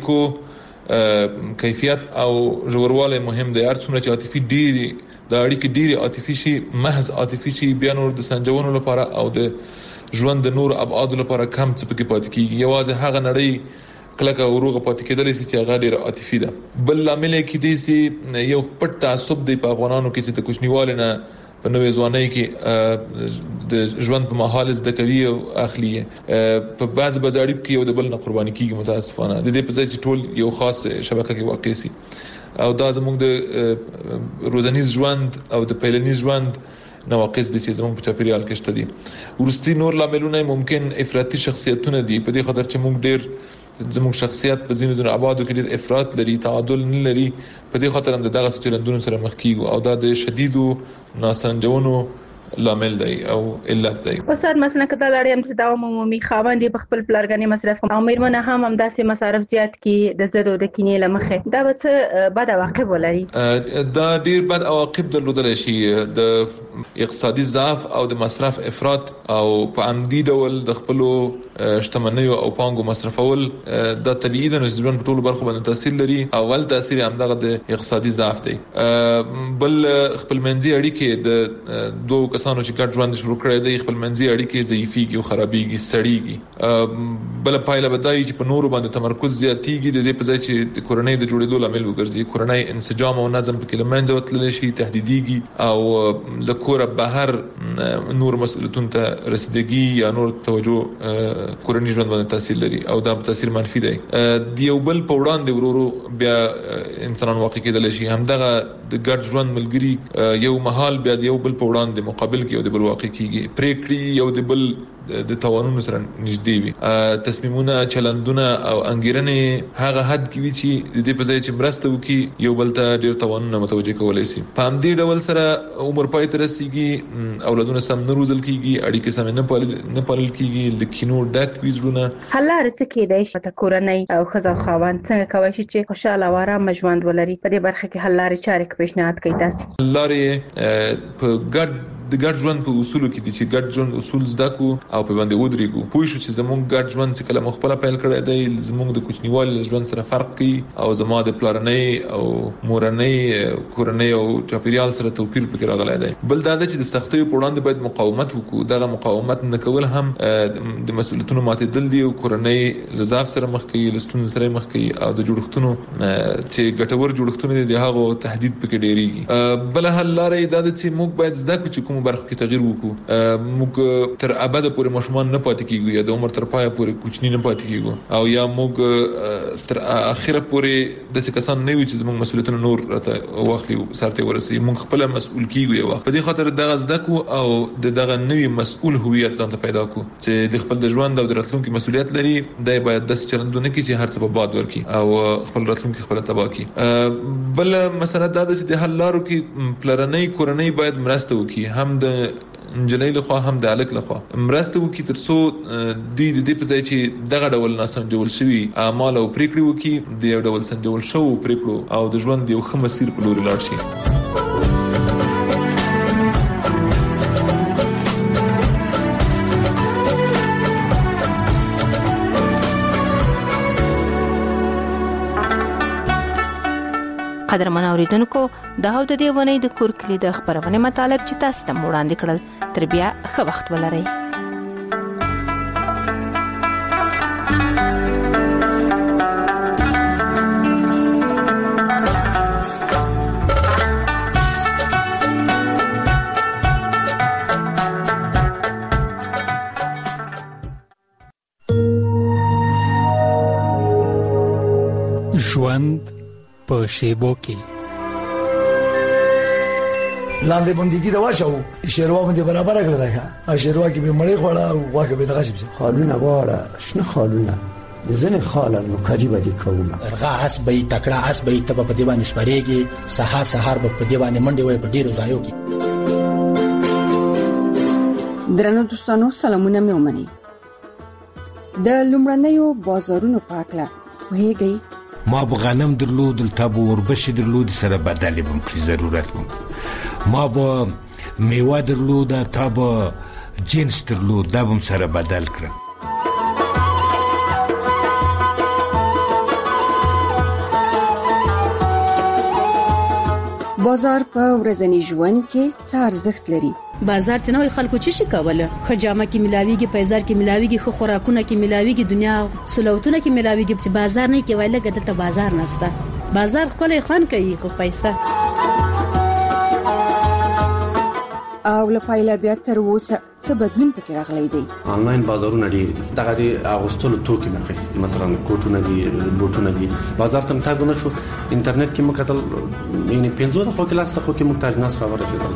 اړیکو کیفیت او ژورواله مهم دی. هر څومره چې عاطفي ډیری د اړیکې ډیری عاطفي شي، محض عاطفي شي، بیا نور د سنجونو لپاره او د ژوند د نور ابعاد لپاره کم څه پکې پاتې کیږي. یوازې هغه نړۍ کله وروغه پاتې کېدل چې هغه ډیره عاطفي ده. بل عامل کې دی چې یو پټ تعصب دی په افغانانو کې چې د کوچنیوالو نه په نوې ځوانۍ کې د ژوند په محال زده کوي او اخلي په بعض بازاري کې یو د بل نه قرباني کیږي متاسفانه. د دې په ځای چې ټول یو خاص شبکه کې واقع سي او دا زموږ د روزنیز ژوند او د پیلنیز ژوند نواقص دي چې زموږ په چاپیریال کې شته دي. ورستي نور لاملونه ممکن افراطي شخصیتونه دي، په دې خاطر چې موږ ډېر زموږ شخصیت په ځینو د ابعادو کې ډېر افراط لري، تعادل نه لري، په دې خاطر هم دغه چلندونو سره مخ کیږو او دا د شدیدو ناسنجونو لامل دی او علت دی. استاد مثلا کله لړۍ هم چې دا عمومي خاوند په خپل پلارګنۍ مصرف او مېرمنه هم هم داسې مصارف زیات کی د زدو د کینې لمخه، دا به څه بد عواقب ولري؟ دا ډیر بد عواقب درلودل شي. د اقتصادي ضعف او د مصرف افراط او په عمدي ډول د خپل شتمنیو او پانګو مصرفول دا طبيعي د ژوند په ټولو برخو باندې تاثیر لري. اول تاثیر هم دغه د اقتصادي ضعف دی. بل خپل منځي اړیکې د دوه کسانو چې ګډ ژوند شروع کړی دی خپل منځي اړیکې ضعیفيږي او خرابېږي، سړېږي. بل پایله بدایي چې په نورو باندې تمرکز زیاتېږي، د دې په ځای چې د کورنۍ د جوړېدو لامل وګرځي. کورنۍ انسجام او نظم پکې لمنځه وتللی شي، تهدیدېږي او د کور بهر نور مسؤلیتونو ته رسیدګي یا نور توجه کورنۍ ژوند باندې تاثیر لري او دا تاثیر منفي دی. د یو بل په وړاندې ورورو بیا انسانان واقع کېدل شي. همدغه د ګډ ژوند ملګری یو محال بیا د یو بل په وړاندې مقابل کې یو د بل واقع کیږي، پریکړې یو د بل د توانونو سره نږدې وي. تصمیمونه، چلندونه او انګیرنې هغه حد کې وي چې د دې په ځای چې مرسته وکړي یو بل ته ډیر توانونه متوجه کولای شي. په همدې ډول سره عمر پای ته رسیږي، اولادونه سم نه روزل کیږي، اړیکې سم نه پالل نه پالل کیږي، لکینو ډک ویزړونه. حلار څه کېدای شي په کورنۍ او خزو خاوند څنګه کوي چې خوشاله او آرام ژوند ولري؟ په دې برخه کې حل لارې چارې پیشنهاد کوي تاسو؟ لارې په ګډ د ګډ ژوند په اصولو کې دي چې ګډ ژوند اصول زده کو او په باندې ودرېګو. پوه شو چې زموږ ګډ ژوند چې کله مخبل پیل کړی دی زموږ د کوچنیوالي ژوند سره فرق کوي او زما د پلارنۍ او مورنۍ کورنۍ او چاپیریال سره توپیر پکې راغلی دی. بل دا چې د سختیو په وړاندې باید مقاومت وکړو. دغه مقاومت نه کول هم د مسؤلیتونو ماتېدل دي او کورنۍ لزاف سره مخ کوي، لستون سره مخ کوي او د جوړښتونو چې ګټور جوړښتونه دي هغه تهدید پکې ډېریږي. بل حل لارې دا چې موږ باید زده کړو چې کوم برخه کې تغییر وکړو. موږ تر ابد پورې مشمون نه پاتې کیږو یا د عمر تر پایه پورې کوچنی نه پاتې کیږو او یا موږ تر اخره پورې د څه کسان نه وي چې موږ مسؤلیتونه نور راته واخلي سرته ورسي. موږ خپل مسؤل کیږو یو وخت. په دې خاطر دغه زده کو او دغه نوې مسؤل هویت ځان ته پیدا کو چې د خپل د ژوند او د راتلونکي مسؤلیت لري. دای باید د چلندونه کې چې هر څه په باد ورکی او خپل راتلونکي خپل تباہ کی. بل مسله دا چې د حل لارو کې پلرنۍ کورنۍ باید مرسته وکړي، هم د انجلۍ له خوا هم د الک له خوا مرسته وکړي ترڅو د دې په ځای چې دغه ډول ناسم جوړ شوی اعمال او پریکړې وکړي د یو ډول سنجول شو پریکړو او د ژوند یو ښه مسیر په لور لاړ شي. قدرمن اوریدونکو دا هو د دې ونې د کور کلی د خبرونه مطالب چې تاسو ته وړاندې کړل. تر بیا ښه وخت ولرئ. ژوند په شیبو کې لاندې بندګي دا واښو شیروا باندې برابر کړل راځه ا شیروا کې به مړې خوړه او واګه به دغه شي خالونه واړه شنه خالونه ځنه خالانو کاجی باندې کومه ارغه اس به تکړه اس به ته په دی باندې سپریږي سحر سحر به په دی باندې منډي وي په ډیرو ځایو کې. درنو دوستانو سلامونه مې ومني. د لومړنیو بازارونو پاکله وهيږي ما به غنم درلود التابو وربشي درلود سره بدل بم کلی ضرورت بم. ما به میوه درلود تابو جنس درلود دبم سره بدل کړم. بازار په ورځني ژوند کې څه ارزښت لري؟ بازار چې نوې خلکو چې شي کوله خجامه کې ملاويږي، پیزار کې ملاويږي، خو خوراکونه کې ملاويږي، دنیا سلوتونه کې ملاويږي. چې بازار نه کې وایله ګدلته بازار نشته. بازار خپل خان کوي خو پیسې او لپاره بیا تر اوسه څه بدلون پکې راغلی دی. آنلاین بازارونه ډیر دي. دغه د اغوستلو توکي مخکې مثلا کوټونه دي، بوټونه دي. بازار ته متاګ نه شو. انټرنیټ کې مکتل یعنی پنځو د خو کې لاس خو کې مکتاج ناس را ورسېدل.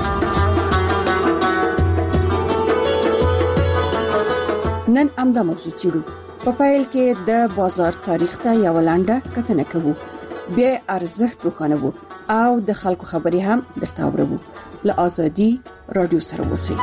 نن امدا موضوع چیرو په پایل کې د بازار تاریخ ته یو لنډه کتنه کوو، بیا ارزښت روښانه وو او د خلکو خبري هم درته اورو. له ازادي رادیو سره اوسئ.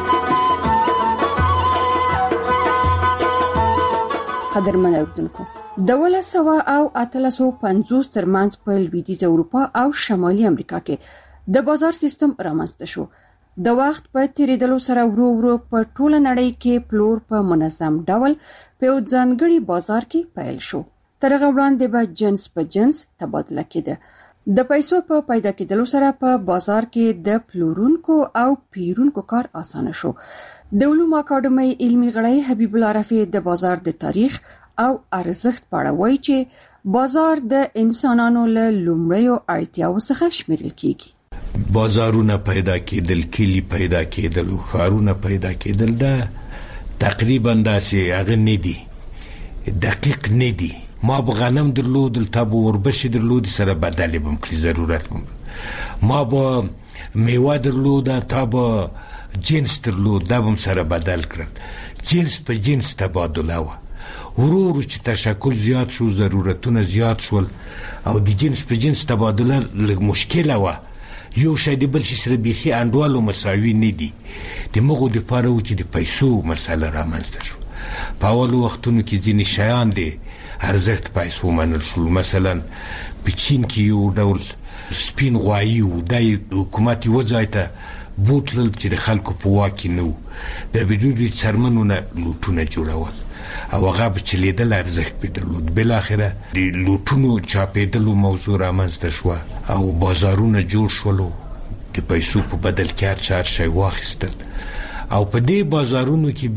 قدرمن اوریدونکو د ولسوا او اتلسو پنځوس ترمنځ په لویدیځ اروپا او شمالي امریکا کې د بازار سیستم رامنځته شو. د وخت په تیریدلو سره ورو ورو په ټوله نړۍ کې پلور په منظم ډول په ځانګړي بازار کې پیل شو. تر هغه وړاندې به جنس په جنس تبادله کېده. د پیسو په پیدا کېدلو سره په بازار کې د پلورونکو او پیرونکو کار اسانه شو. د علومو اکاډمۍ علمي غړی حبیب الله رفیع د بازار د تاریخ او ارزښت په اړه وایي چې بازار د انسانانو له لومړیو اړتیاوو څخه شمیرل کیږي. بازارونه پیدا کېدل، کلی پیدا کېدل، خارونه پیدا کېدل، دا تقریبا داسې هغه نه دي، دقیق نه دي. ما به غنم درلود تابو وربشي درلود سره بدل بم کلی ضرورت بم. ما به میوه درلود تابو جنس درلود دبم سره بدل کړل جنس په جنس تبادله وه. ورو ورو چې تشکل زیات شو، ضرورتونه زیات شول او د جنس په جنس تبادله لږ مشکله وه. یو شی د بل شي سره بیخي انډوال او مساوي نه دي. د مغو دپاره و چې د پیسو مسله رامنځته شو. په اولو وختونو کې ځینې شیان د ارزښت پیسو منل شول. مثلا په چین کې یو ډول سپین غوایي و، دا حکومت یوه ځای ته بوتلل چې د خلکو په واک کې نه و. بیا به دوی د څرمنو نه لوټونه جوړول او هغه به چلیدل، ارزښت پې درلود. بالاخره د لوټونو چاپېدلو موضوع رامنځته شوه او بازارونه جوړ شولو، د پیسو په بدل کې هر چا هر شی واخیستل او په دې بازارونو کې